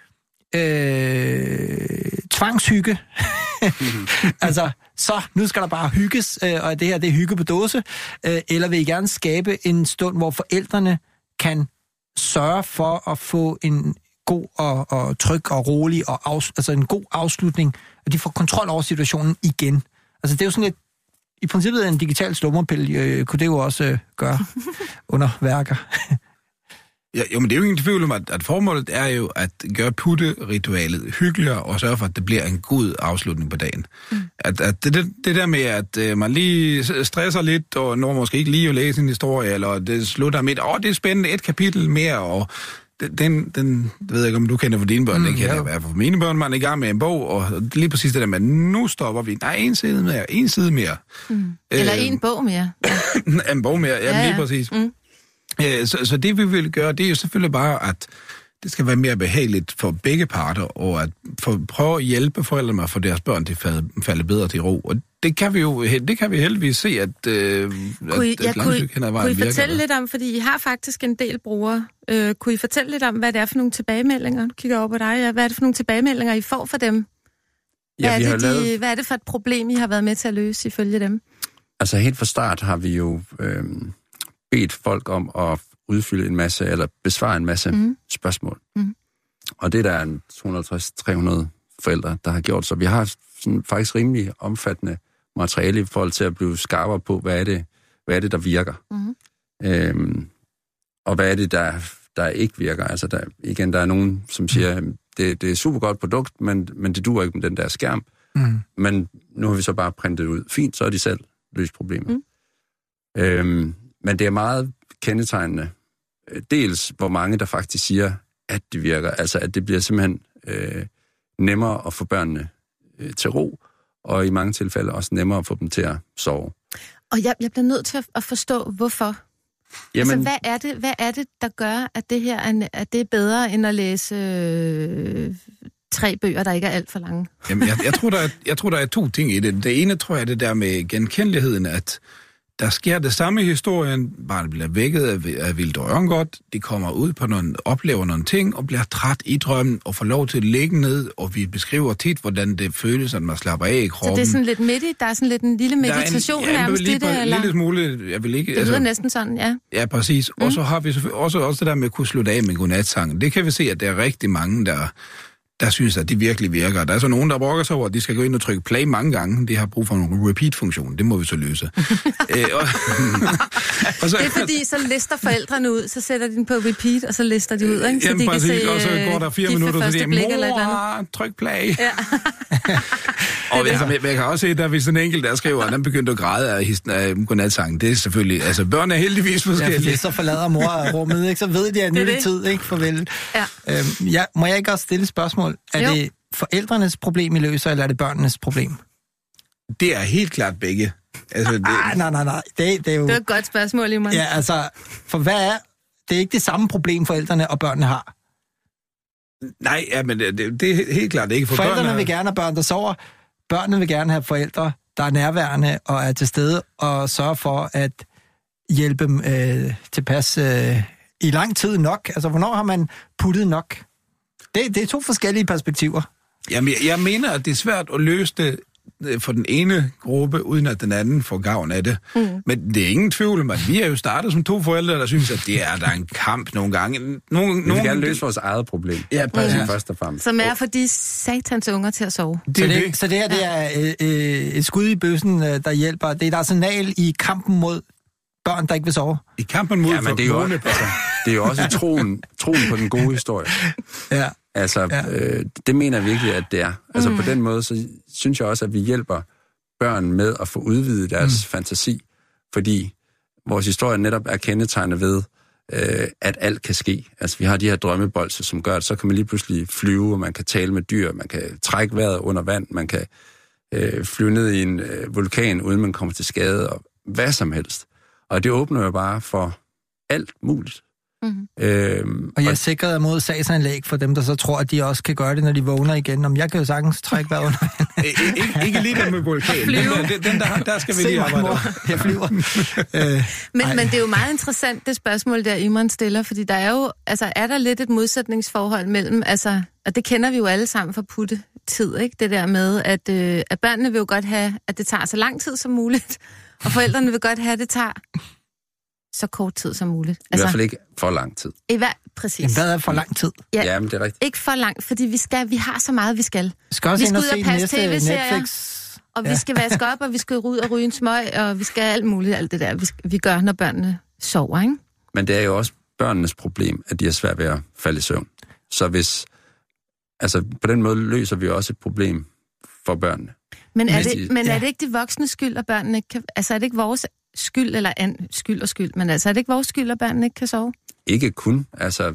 tvangshygge? Altså, så nu skal der bare hygges, og det her, det er hygge på dåse. Eller vil I gerne skabe en stund, hvor forældrene kan sørge for at få en god og tryg og rolig, og altså en god afslutning, og de får kontrol over situationen igen. Altså, det er jo sådan et i princippet en digital slummerpille kunne det jo også gøre under værker. Ja, jo, men det er jo ingen tvivl om, at formålet er jo at gøre putteritualet hyggeligere og sørge for, at det bliver en god afslutning på dagen. At det der med, at man lige stresser lidt, og når måske ikke lige at læse en historie, eller det slutter med, det er spændende, et kapitel mere, og den ved jeg ikke, om du kender for dine børn, den kender jeg i hvert fald for mine børn, man er i gang med en bog, og lige præcis det der med, nu stopper vi. Nej, en side mere. Eller en bog mere. En bog mere, ja. Lige præcis. Så det vi vil gøre, det er jo selvfølgelig bare, at det skal være mere behageligt for begge parter, og at prøve at hjælpe forældrene med at få deres børn til at falde bedre til ro. Og det kan vi heldigvis se, at kunne I fortælle lidt om, fordi I har faktisk en del brugere, kunne I fortælle lidt om, hvad det er for nogle tilbagemeldinger? Du kigger over på dig, ja. Hvad er det for nogle tilbagemeldinger, I får for dem? Hvad er det for et problem, I har været med til at løse ifølge dem? Altså helt fra start har vi jo bedt folk om at udfylde en masse, eller besvare en masse spørgsmål. Og det der er 250-300 forældre, der har gjort, så vi har sådan faktisk rimelig omfattende materiale i forhold til at blive skarpere på, hvad er det der virker. Og hvad er det, der ikke virker. Altså der er nogen, som siger, det er et super godt produkt, men det duer ikke med den der skærm. Men nu har vi så bare printet ud. Fint, så er de selv løst problemet. Men det er meget kendetegnende. Dels, hvor mange der faktisk siger, at det virker. Altså, at det bliver simpelthen... nemmere at få børnene til ro, og i mange tilfælde også nemmere at få dem til at sove. Og jeg bliver nødt til at forstå, hvorfor. Jamen, altså, hvad er det, der gør, at det her at det er bedre, end at læse 3 bøger, der ikke er alt for lange? Jamen, jeg tror, der er 2 ting i det. Det ene, tror jeg, er det der med genkendeligheden, at der sker det samme i historien, barnet bliver vækket af vildt godt, de kommer ud på oplever nogle ting, og bliver træt i drømmen, og får lov til at ligge ned, og vi beskriver tit, hvordan det føles, at man slapper af i kroppen. Så det er sådan lidt midt i, der er sådan lidt en lille meditation nærmest det der, eller? En lille smule, jeg vil ikke... Det lyder næsten sådan, ja. Ja, præcis. Og så har vi også det der med at kunne slutte af med godnatsangen. Det kan vi se, at der er rigtig mange, der synes, at det virkelig virker. Der er så nogen, der brokker sig over, at de skal gå ind og trykke play mange gange. De har brug for en repeat-funktion. Det må vi så løse. Og så, det er fordi, så lister forældrene ud, så sætter de den på repeat, og så lister de ud, ikke? Så jamen, de præcis, kan se, og så går der 4 minutter, så de mor, tryk play. Ja. Og jeg kan også se, at der er sådan en enkelt, der skriver, at den begyndte at græde af godnatsangen. Det er selvfølgelig, altså børn er heldigvis forskellige. Ja, så forlader mor rummet, ikke? Så ved de, at nu er det tid, ikke? Farvel. Ja. Må jeg ikke også stille et spørgsmål? Er det forældrenes problem, I løser, eller er det børnenes problem? Det er helt klart begge. Altså, det... Nej. Det er jo... Det er et godt spørgsmål, Iman. Ja, altså, for hvad er... Det er ikke det samme problem, forældrene og børnene har. Nej, ja, men det er helt klart ikke. Forældrene vil gerne have børn, der sover. Børnene vil gerne have forældre, der er nærværende og er til stede og sørger for at hjælpe dem tilpas i lang tid nok. Altså, hvornår har man puttet nok? Det er 2 forskellige perspektiver. Jamen, jeg mener, at det er svært at løse det for den ene gruppe, uden at den anden får gavn af det. Men det er ingen tvivl om, at vi er jo startet som 2 forældre, der synes, at det er der en kamp nogle gange. Vi vil gerne løse vores eget problem. Ja, først og fremmest. Som er for de satans unger til at sove. Så det her, det er et skud i bøssen, der hjælper. Det er der signal i kampen mod børn, der ikke vil sove. I kampen mod men det er jo også troen på den gode historie. Ja. Altså, det mener jeg virkelig, at det er. Altså, på den måde, så synes jeg også, at vi hjælper børn med at få udvidet deres fantasi, fordi vores historie netop er kendetegnet ved, at alt kan ske. Altså, vi har de her drømmebolser, som gør, at så kan man lige pludselig flyve, og man kan tale med dyr, man kan trække vejret under vand, man kan flyve ned i en vulkan, uden man kommer til skade, og hvad som helst. Og det åbner jo bare for alt muligt. Og jeg er sikret mod sagsanlæg for dem, der så tror, at de også kan gøre det, når de vågner igen. Om jeg kan jo sagtens trække vejret under. Ikke lige den med vulkan. Den der skal vi lige arbejde. Jeg flyver. Men det er jo meget interessant, det spørgsmål, der Iman stiller, fordi der er jo, altså er der lidt et modsætningsforhold mellem, altså, og det kender vi jo alle sammen fra puttetid, ikke? Det der med, at børnene vil jo godt have, at det tager så lang tid som muligt, og forældrene vil godt have, at det tager så kort tid som muligt. Altså, i hvert fald ikke for lang tid. Præcis. Men hvad er for lang tid? Ja, men det er rigtigt. Ikke for langt, fordi vi har så meget, vi skal. Vi skal også ind og se passe tv-serier, Netflix. Og vi skal vaske op, og vi skal ud og ryge en smøg, og vi skal alt muligt, alt det der, vi gør, når børnene sover, ikke? Men det er jo også børnenes problem, at de er svært ved at falde i søvn. Så på den måde løser vi også et problem for børnene. Men er det ikke de voksne skyld, at børnene ikke kan... Altså er det ikke vores skyld, eller skyld, men altså er det ikke vores skyld, at børnene ikke kan sove? Ikke kun. Altså,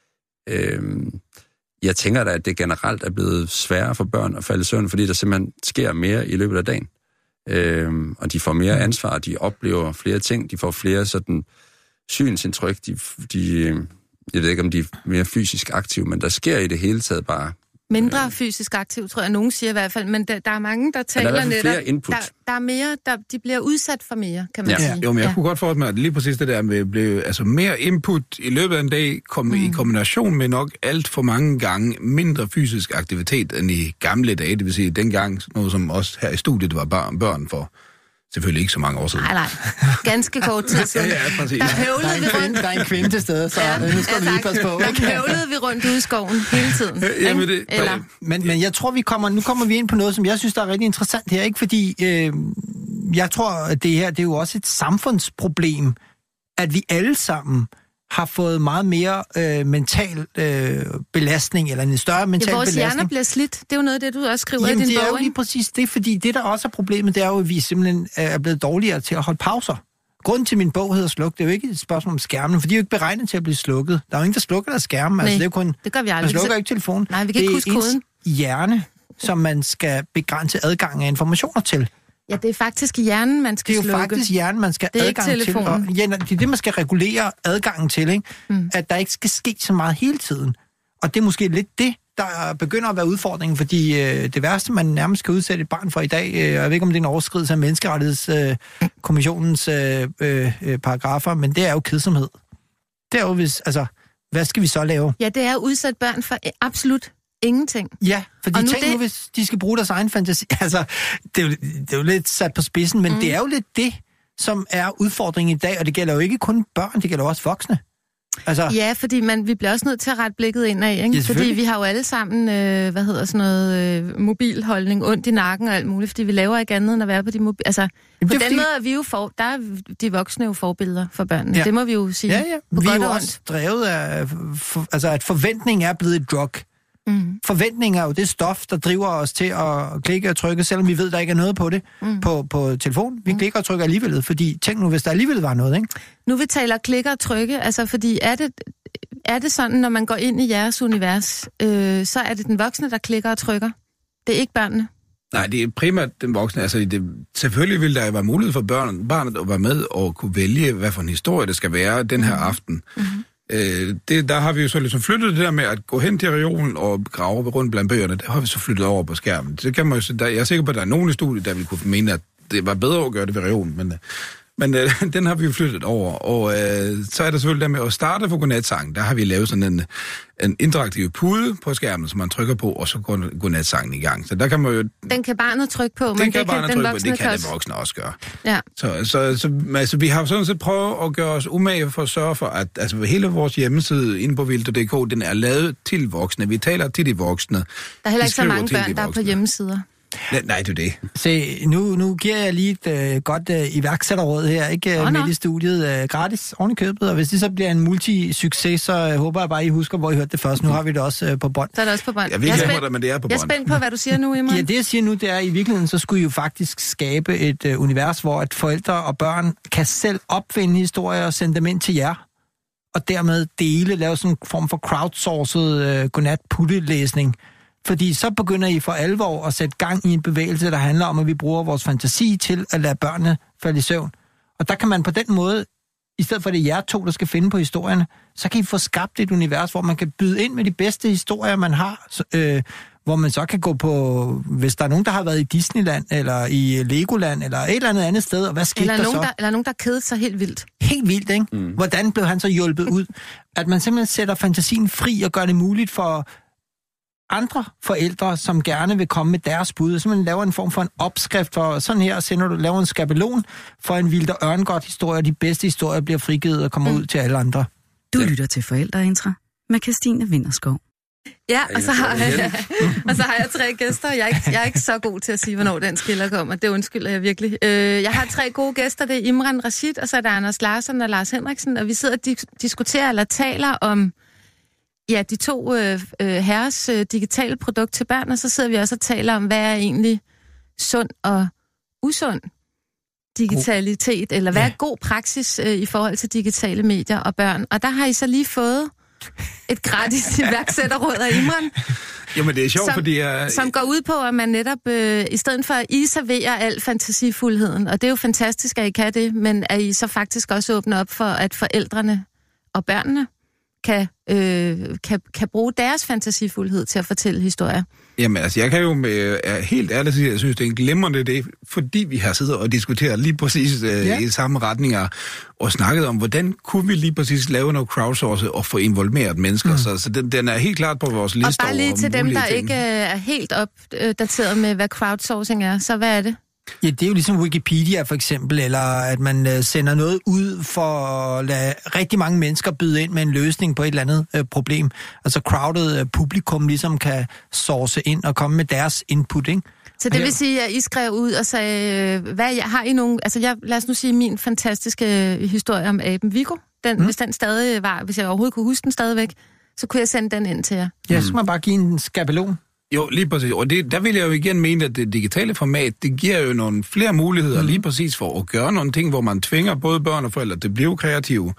jeg tænker da, at det generelt er blevet sværere for børn at falde i søvn, fordi der simpelthen sker mere i løbet af dagen. Og de får mere ansvar, de oplever flere ting, de får flere sådan synsindtryk, jeg ved ikke, om de er mere fysisk aktive, men der sker i det hele taget bare... Mindre fysisk aktiv, tror jeg, nogen siger i hvert fald, men der er mange, der taler netop... Der er mere, de bliver udsat for mere, kan man sige. Jo, men jeg kunne godt forestille mig, at lige præcis det der med mere input i løbet af en dag, i kombination med nok alt for mange gange mindre fysisk aktivitet end i gamle dage, det vil sige dengang, noget som også her i studiet var børn for... Selvfølgelig ikke så mange år siden. Nej. Ganske kort tid siden. Ja, præcis. Der høvlede vi rundt. Der er en kvinde til stede, så nu skal vi lige passe på. Der høvlede vi rundt ude i skoven hele tiden. Men jeg tror, nu kommer vi ind på noget, som jeg synes, der er rigtig interessant her. Ikke? Fordi jeg tror, at det her det er jo også et samfundsproblem, at vi alle sammen har fået meget mere mental belastning, eller en større mental belastning. Vores hjerner bliver slidt. Det er jo noget af det, du også skriver i din bog. Det er jo lige præcis det, fordi det, der også er problemet, det er jo, at vi simpelthen er blevet dårligere til at holde pauser. Grunden til min bog hedder Sluk, det er jo ikke et spørgsmål om skærmen, for de er jo ikke beregnet til at blive slukket. Der er jo ingen, der slukker deres skærme. Nej, altså, det er kun, det gør vi aldrig. Man slukker ikke telefonen. Nej, vi kan ikke huske koden. hjerne, som man skal begrænse adgang af informationer til. Ja, det er faktisk hjernen, man skal slukke. Det er jo faktisk hjernen, man skal adgang til. Og, ja, det er det, man skal regulere adgangen til, ikke? At der ikke skal ske så meget hele tiden. Og det er måske lidt det, der begynder at være udfordringen, fordi det værste, man nærmest kan udsætte et barn for i dag, jeg ved ikke, om det er en overskridelse af menneskerettighedskommissionens paragrafer, men det er jo kedsomhed. Det er jo, hvad skal vi så lave? Ja, det er at udsætte børn for absolut ingenting. Ja, fordi tænk nu, hvis de skal bruge deres egen fantasi. Altså, det er jo lidt sat på spidsen, men det er jo lidt det, som er udfordringen i dag, og det gælder jo ikke kun børn, det gælder også voksne. Altså, ja, fordi vi bliver også nødt til at rette blikket indad, ikke? Ja, fordi vi har jo alle sammen, mobilholdning, ondt i nakken og alt muligt, fordi vi laver ikke andet end at være på de altså, på den måde er vi jo der er de voksne jo forbilleder for børnene. Ja. Det må vi jo sige. Ja. Vi er jo også drevet af, at forventning er blevet et drug. Forventning er jo det stof, der driver os til at klikke og trykke, selvom vi ved, der ikke er noget på det på telefonen. Vi klikker og trykker alligevel, fordi tænk nu, hvis der alligevel var noget, ikke? Nu vi taler klikke og trykke, altså fordi er det sådan, når man går ind i jeres univers, så er det den voksne, der klikker og trykker? Det er ikke børnene? Nej, det er primært den voksne. Altså, selvfølgelig vil der være mulighed for barnet at være med og kunne vælge, hvad for en historie det skal være den her aften. Der har vi jo så ligesom flyttet det der med at gå hen til reolen og grave rundt blandt bøgerne. Det har vi så flyttet over på skærmen. Det kan man jo, jeg er sikker på, at der er nogen i studiet, der vil kunne mene, at det var bedre at gøre det ved reolen, men den har vi jo flyttet over. Og så er der selvfølgelig der med at starte for godnatsangen. Der har vi lavet sådan en interaktiv pude på skærmen, som man trykker på, og så går godnatsangen i gang. Så der kan man jo... Den kan barnet trykke på, men det kan den voksne det kan den voksne også gøre. Ja. Så vi har sådan set prøvet at gøre os umage for at sørge for, at hele vores hjemmeside inde på vildt.dk, den er lavet til voksne. Vi taler til de voksne. Der er heller ikke så mange børn, der er på hjemmesider. Nej, det er det. Se, nu giver jeg lige et godt iværksætterråd her, ikke? Midt i studiet, gratis, oven i købet, og hvis det så bliver en multisucces, så håber jeg bare, I husker, hvor I hørte det først. Nu har vi det også på bånd. Så er det også på bånd. Jeg ved ikke, men det er på bånd. Jeg er spændt på, hvad du siger nu, Imran. Ja, det jeg siger nu, det er, at i virkeligheden, så skulle I jo faktisk skabe et univers, hvor at forældre og børn kan selv opfinde historier og sende dem ind til jer, og dermed lave sådan en form for crowdsourcet godnat-puttelæsning. Fordi så begynder I for alvor at sætte gang i en bevægelse, der handler om, at vi bruger vores fantasi til at lade børnene falde i søvn. Og der kan man på den måde, i stedet for det jer to, der skal finde på historierne, så kan I få skabt et univers, hvor man kan byde ind med de bedste historier, man har, hvor man så kan gå på, hvis der er nogen, der har været i Disneyland, eller i Legoland, eller et eller andet sted, og hvad skete der så? Eller nogen, der kedede sig helt vildt. Helt vildt, ikke? Hvordan blev han så hjulpet ud? At man simpelthen sætter fantasien fri og gør det muligt for andre forældre, som gerne vil komme med deres bud, så man laver en form for en opskrift for, sådan her laver en skabelon for en Vildt og Ørngodt historie, og de bedste historier bliver frigivet og kommer ud til alle andre. Du lytter til Forældreintra med Kirstine Vinterskov. Ja, og så har jeg 3 gæster. Jeg er ikke så god til at sige, hvornår den skiller kommer. Det undskylder jeg virkelig. Jeg har 3 gode gæster. Det er Imran Rashid, og så er der Anders Larsen og Lars Henriksen, og vi sidder og diskuterer eller taler om de 2 herres digitale produkt til børn, og så sidder vi også og taler om, hvad er egentlig sund og usund digitalitet, eller hvad er god praksis i forhold til digitale medier og børn. Og der har I så lige fået et gratis iværksætterråd af Imran. Jamen det er sjovt, fordi som går ud på, at man netop, i stedet for at I serverer al fantasifuldheden, og det er jo fantastisk, at I kan det, men at I så faktisk også åbner op for, at forældrene og børnene kan bruge deres fantasifuldhed til at fortælle historier. Jamen altså, jeg kan jo helt ærligt sige, at jeg synes, det er en glimrende idé, fordi vi har siddet og diskuteret lige præcis i samme retninger, og snakket om, hvordan kunne vi lige præcis lave noget crowdsourcing og få involveret mennesker. Så den er helt klart på vores liste. Og bare lige til dem, der ikke er helt opdateret med, hvad crowdsourcing er, så hvad er det? Ja, det er jo ligesom Wikipedia for eksempel, eller at man sender noget ud for at lade rigtig mange mennesker byde ind med en løsning på et eller andet problem. Altså crowded publikum ligesom kan source ind og komme med deres input, ikke? Så det vil sige, at I skrev ud og sagde, har I nogen... Altså lad os nu sige min fantastiske historie om aben Viggo. Hvis den stadig var, hvis jeg overhovedet kunne huske den stadigvæk, så kunne jeg sende den ind til jer. Ja, så må man bare give en skabelon. Jo, lige præcis. Og der vil jeg jo igen mene, at det digitale format, det giver jo nogle flere muligheder lige præcis for at gøre nogle ting, hvor man tvinger både børn og forældre til at blive kreative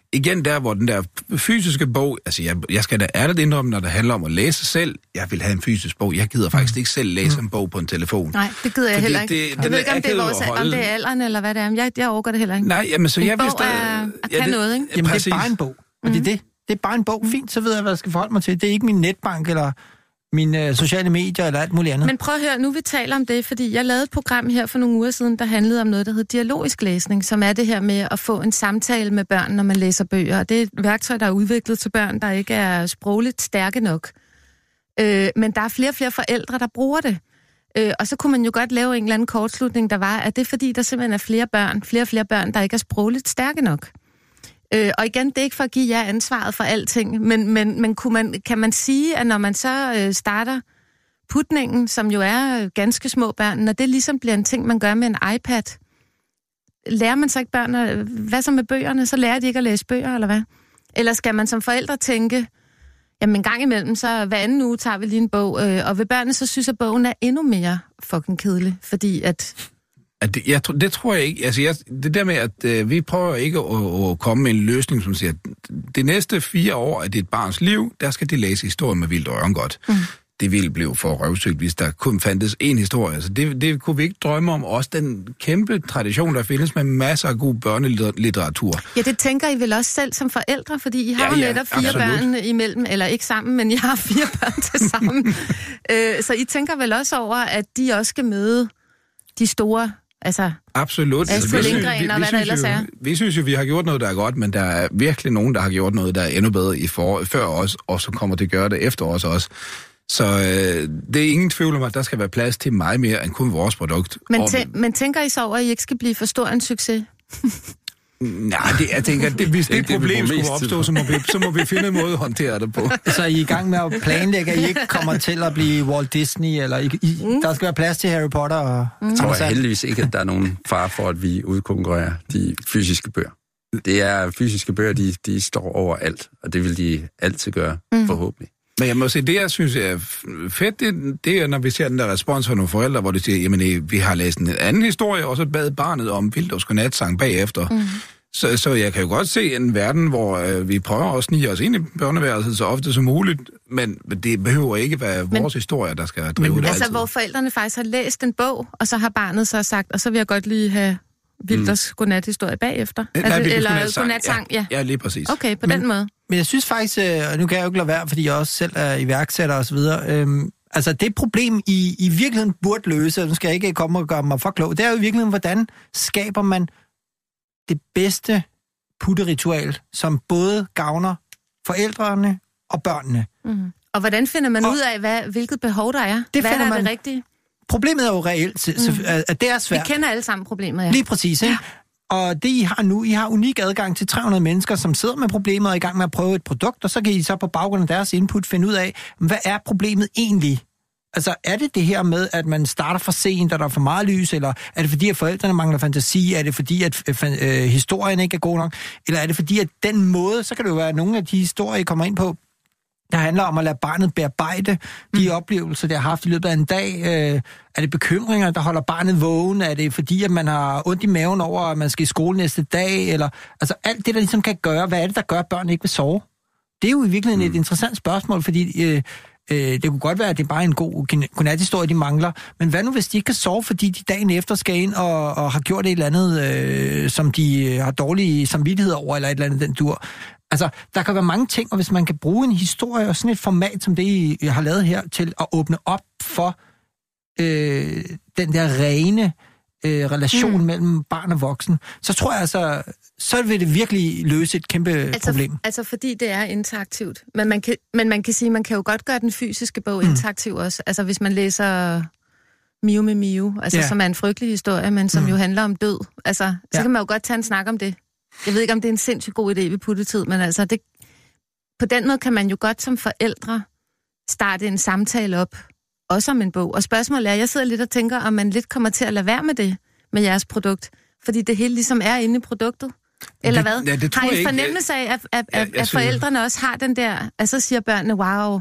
igen der, hvor den der fysiske bog, altså jeg skal da ærligt indrømme, når det handler om at læse selv, jeg vil have en fysisk bog. Jeg gider faktisk ikke selv læse en bog på en telefon. Nej, det gider jeg heller ikke. Jeg ved ikke, om det er alderen, eller hvad det er. Jeg overgår det heller ikke. Nej, jamen så jeg vidste... kan noget, ikke? Jamen det er bare en bog. Og det er bare en bog. Fint, så ved jeg, hvad jeg skal forholde mig til. Det er ikke min netbank, eller mine sociale medier, eller alt muligt andet. Men prøv at høre, nu vi taler om det, fordi jeg lavede et program her for nogle uger siden, der handlede om noget, der hedder dialogisk læsning, som er det her med at få en samtale med børn, når man læser bøger. Og det er et værktøj, der er udviklet til børn, der ikke er sprogligt stærke nok. Men der er flere og flere forældre, der bruger det. Og så kunne man jo godt lave en eller anden kortslutning, der var, at det er fordi, der simpelthen er flere og flere børn, der ikke er sprogligt stærke nok. Og igen, det er ikke for at give jer ansvaret for alting, men kan man sige, at når man så starter putningen, som jo er ganske små børn, når det ligesom bliver en ting, man gør med en iPad, lærer man så ikke børnene, hvad så med bøgerne? Så lærer de ikke at læse bøger, eller hvad? Eller skal man som forældre tænke, jamen en gang imellem, så hver anden uge tager vi lige en bog, og ved børnene så synes, at bogen er endnu mere fucking kedelig, fordi at... Det tror jeg ikke. Altså, det der med, at vi prøver ikke at komme med en løsning, som siger, at de næste 4 år af dit barns liv, der skal de læse historie med Vildt og Ørngodt. Det ville blive for røvsygt, hvis der kun fandtes en historie. Altså, det kunne vi ikke drømme om. Også den kæmpe tradition, der findes med masser af god børnelitteratur. Ja, det tænker I vel også selv som forældre, fordi I har jo netop 4 børn imellem, eller ikke sammen, men I har 4 børn til sammen. Så I tænker vel også over, at de også skal møde de store... Altså, absolut. Astrid Lindgren og hvad der ellers er. Vi synes jo, vi har gjort noget, der er godt, men der er virkelig nogen, der har gjort noget, der er endnu bedre før os, og så kommer til at gøre det efter os også. Så det er ingen tvivl om, at der skal være plads til meget mere end kun vores produkt. Men tænker I så over, at I ikke skal blive for stor en succes? Nej, jeg tænker, hvis det problem skulle opstå, så må vi finde en måde at håndtere det på. Så er I i gang med at planlægge, at I ikke kommer til at blive Walt Disney, eller der skal være plads til Harry Potter? Og jeg tror heldigvis ikke, at der er nogen fare for, at vi udkonkurrerer de fysiske bøger. Det er fysiske bøger, de står over alt, og det vil de altid gøre, forhåbentlig. Men jeg må sige, det jeg synes er fedt, det er, når vi ser den der respons fra nogle forældre, hvor de siger, jamen vi har læst en anden historie, og så bad barnet om Vildt og Godnatsang bagefter. Så jeg kan jo godt se en verden, hvor vi prøver at snige os ind i børneværelset så ofte som muligt, men det behøver ikke være vores historie, der skal drive det. Altså, hvor forældrene faktisk har læst en bog, og så har barnet så sagt, og så vil jeg godt lige have Vilders godnathistorie bagefter. Eller godnatsang, ja, lige præcis. Okay, på den måde. Men jeg synes faktisk, nu kan jeg jo ikke lade være, fordi jeg også selv er iværksætter og så videre, altså det problem i virkeligheden burde løse, nu skal jeg ikke komme og gøre mig for klog, det er jo i virkeligheden, hvordan skaber man det bedste putteritual, som både gavner forældrene og børnene. Og hvordan finder man ud af, hvilket behov der er? Hvad er det rigtige? Problemet er jo reelt, at det er svært. Vi kender alle sammen problemet, ja. Lige præcis, ikke? Og det I har nu, I har unik adgang til 300 mennesker, som sidder med problemet og er i gang med at prøve et produkt, og så kan I så på baggrund af deres input finde ud af, hvad er problemet egentlig? Altså, er det her med, at man starter for sent, og der er for meget lys, eller er det fordi, at forældrene mangler fantasi? Er det fordi, at historien ikke er god nok? Eller er det fordi, at den måde, så kan det jo være, at nogle af de historier, I kommer ind på, der handler om at lade barnet bearbejde de oplevelser, det har haft i løbet af en dag. Er det bekymringer, der holder barnet vågen? Er det fordi, at man har ondt i maven over, at man skal i skole næste dag? Eller, altså alt det, der ligesom kan gøre, hvad er det, der gør, at børn ikke vil sove? Det er jo i virkeligheden et interessant spørgsmål, fordi det kunne godt være, at det er bare en god godnathistorie, de mangler. Men hvad nu, hvis de ikke kan sove, fordi de dagen efter skal ind og har gjort et eller andet, som de har dårlig samvittighed over, eller et eller andet den dur? Altså, der kan være mange ting, og hvis man kan bruge en historie og sådan et format, som det, I har lavet her, til at åbne op for den der rene relation mellem barn og voksen, så tror jeg altså, så vil det virkelig løse et kæmpe problem. Altså, fordi det er interaktivt. Men man kan sige, man kan jo godt gøre den fysiske bog interaktiv også. Altså, hvis man læser Mio med Mio, altså, som er en frygtelig historie, men som jo handler om død. Altså, så kan man jo godt tage en snak om det. Jeg ved ikke, om det er en sindssygt god idé ved puttetid, men altså, på den måde kan man jo godt som forældre starte en samtale op, også om en bog. Og spørgsmålet er, jeg sidder lidt og tænker, om man lidt kommer til at lade være med det, med jeres produkt, fordi det hele ligesom er inde i produktet. Eller hvad? Ja, det har I en fornemmelse af, at forældrene også har den der, altså siger børnene, wow,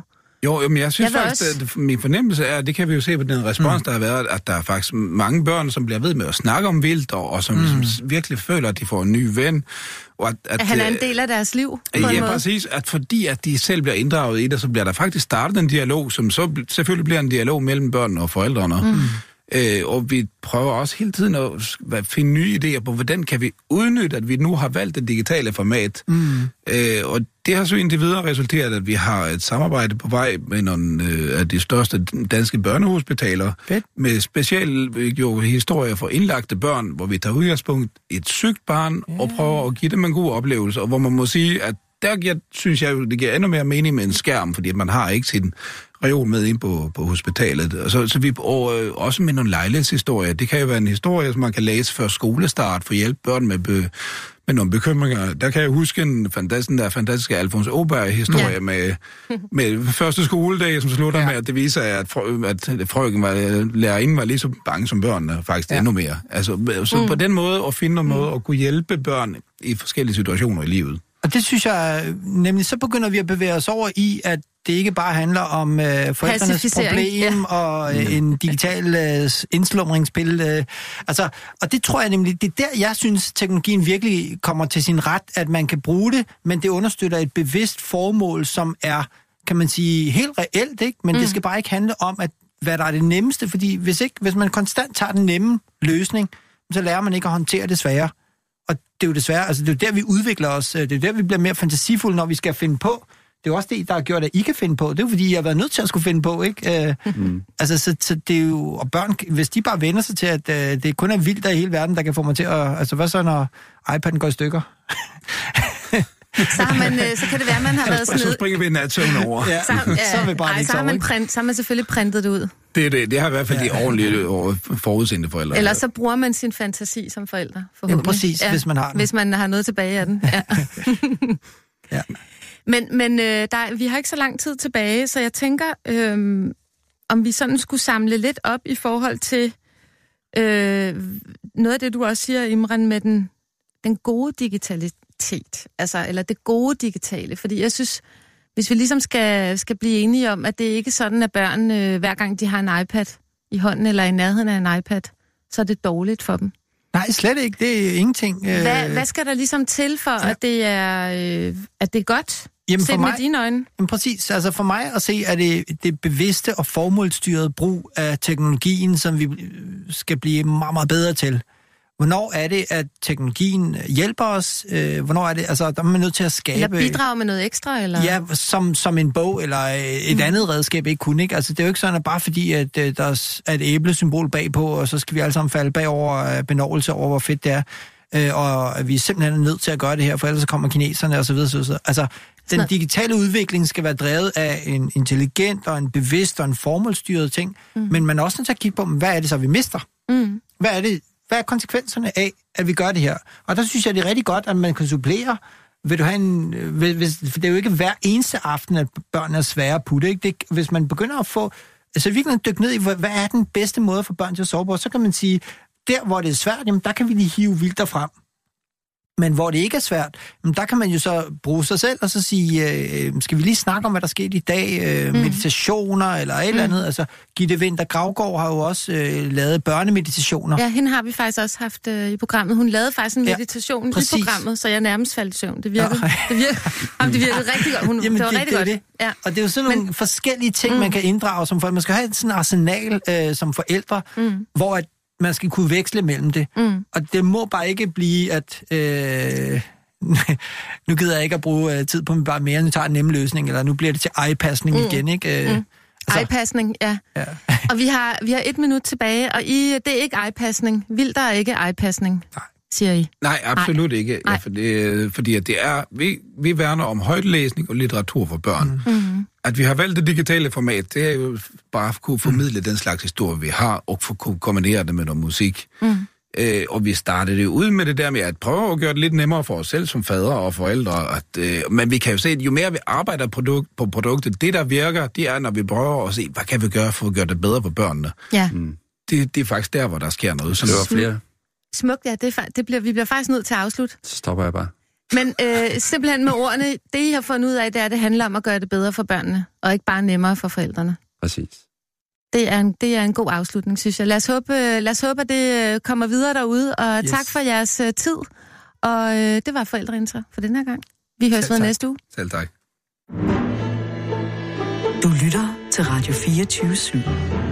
Jo, men jeg synes faktisk, at min fornemmelse er, det kan vi jo se på den respons, der har været, at der er faktisk mange børn, som bliver ved med at snakke om vildt, og som virkelig føler, at de får en ny ven. Og at han er en del af deres liv, på en måde. Præcis. At fordi at de selv bliver inddraget i det, så bliver der faktisk startet en dialog, som så selvfølgelig bliver en dialog mellem børnene og forældrene. Og vi prøver også hele tiden at finde nye idéer på, hvordan kan vi udnytte, at vi nu har valgt det digitale format. Og det har så indtil videre resulteret, at vi har et samarbejde på vej med nogle af de største danske børnehospitaler, med specielle historier for indlagte børn, hvor vi tager udgangspunkt i et sygt barn og prøver at give dem en god oplevelse, og hvor man må sige, at der synes jeg, det giver endnu mere mening med en skærm, fordi man har ikke sin reol med ind på hospitalet. Så vi også med nogle lejlighedshistorier. Det kan jo være en historie, som man kan læse før skolestart for at hjælpe børn med nogle bekymringer. Der kan jeg huske den fantastiske Alfons Åberg-historie med første skoledag, som slutter med, at det viser, at lærerinden var lige så bange som børnene, faktisk endnu mere. Altså, så på den måde at finde en måde at kunne hjælpe børn i forskellige situationer i livet. Og det synes jeg, nemlig så begynder vi at bevæge os over i, at det ikke bare handler om forældrenes problem og en digital indslumringspil. Og det tror jeg nemlig, det er der, jeg synes, teknologien virkelig kommer til sin ret, at man kan bruge det, men det understøtter et bevidst formål, som er, kan man sige, helt reelt, ikke? Men det skal bare ikke handle om, hvad der er det nemmeste, fordi hvis man konstant tager den nemme løsning, så lærer man ikke at håndtere det svære. Og det er jo desværre, altså det er jo der, vi udvikler os. Det er der, vi bliver mere fantasifulde, når vi skal finde på. Det er jo også det, der har gjort, at I kan finde på. Det er jo fordi, jeg har været nødt til at skulle finde på, ikke? Altså, så det er jo... Og børn, hvis de bare vender sig til, at det kun er vildt der i hele verden, der kan få mig til at... Altså, hvad så, når iPad'en går i stykker? Så kan det være, at man har været sådan noget... Så springer vi en natsøvn over. Så er vi bare ikke så har man selvfølgelig printet det ud. Det har i hvert fald de ordentlige forudseende forældre. Eller så bruger man sin fantasi som forældre, forhåbentlig. Ja, præcis, hvis man har den. Hvis man har noget tilbage af den, ja. Men vi har ikke så lang tid tilbage, så jeg tænker, om vi sådan skulle samle lidt op i forhold til noget af det, du også siger, Imran, med den gode digitalitet, altså, eller det gode digitale, fordi jeg synes, hvis vi ligesom skal blive enige om, at det ikke er sådan, at børn, hver gang de har en iPad i hånden eller i nærheden af en iPad, så er det dårligt for dem. Nej, slet ikke. Det er ingenting. Hvad skal der ligesom til for, at det er godt? Jamen set med dine øjne? Jamen præcis. Altså for mig at se, er det bevidste og formålsstyrede brug af teknologien, som vi skal blive meget, meget bedre til. Hvornår er det, at teknologien hjælper os? Hvornår er det, altså der er man nødt til at skabe... Eller bidrage med noget ekstra, eller? Ja, som en bog, eller et andet redskab ikke kunne, ikke? Altså det er jo ikke sådan, at bare fordi, at der er et æblesymbol bagpå, og så skal vi alle sammen falde bagover benovelse over, hvor fedt det er. Og at vi simpelthen er nødt til at gøre det her, for ellers så kommer kineserne og så videre, så videre. Altså, den digitale udvikling skal være drevet af en intelligent og en bevidst og en formålsstyret ting, men man er også nødt til at kigge på, hvad er det så, vi mister? Hvad er konsekvenserne af, at vi gør det her? Og der synes jeg, det er rigtig godt, at man kan supplere. Vil du have for det er jo ikke hver eneste aften, at børn er svære at putte, ikke? Hvis man begynder at få... Altså virkelig dykke ned i, hvad er den bedste måde for børn til at sove på, så kan man sige, der hvor det er svært, jamen der kan vi lige hive vildt derfrem. Men hvor det ikke er svært, der kan man jo så bruge sig selv og så sige, skal vi lige snakke om, hvad der skete i dag? Meditationer eller et eller andet. Altså, Gitte Winther Gravgaard har jo også lavet børnemeditationer. Ja, hende har vi faktisk også haft i programmet. Hun lavede faktisk en meditation i programmet, så jeg nærmest faldt i søvn. Det virkede rigtig godt. Det var rigtig godt. Ja. Og det er jo sådan nogle forskellige ting, man kan inddrage som forældre. Man skal have sådan en arsenal som forældre, hvor man skal kunne veksle mellem det. Og det må bare ikke blive, at... nu gider jeg ikke at bruge tid på bare mere, nu tager en nem løsning, eller nu bliver det til eye-passning igen, ikke? Altså. Eye-passning, ja. Og vi har 1 minut tilbage, og det er ikke eye-passning. Vil der ikke eye-passning, siger I? Nej, absolut ikke. Ja, fordi at det er... Vi værner om højtlæsning og litteratur for børn. At vi har valgt det digitale format, det er jo bare at kunne formidle den slags historie, vi har, og kunne kombinere det med noget musik. Og vi startede det ud med det der med at prøve at gøre det lidt nemmere for os selv som fædre og forældre. Men vi kan jo se, at jo mere vi arbejder på produktet, det der virker, det er, når vi prøver at se, hvad kan vi gøre for at gøre det bedre for børnene. Ja. Det er faktisk der, hvor der sker noget. Så det var flere. Smukt, ja. Vi bliver faktisk nødt til at afslutte. Så stopper jeg bare. Men simpelthen med ordene, det I har fundet ud af, det er, at det handler om at gøre det bedre for børnene, og ikke bare nemmere for forældrene. Præcis. Det er en god afslutning, synes jeg. Lad os håbe, at det kommer videre derude, og tak for jeres tid. Og det var Forældreintra for den her gang. Vi høres ved næste uge. Selv tak. Du lytter til Radio 24/7.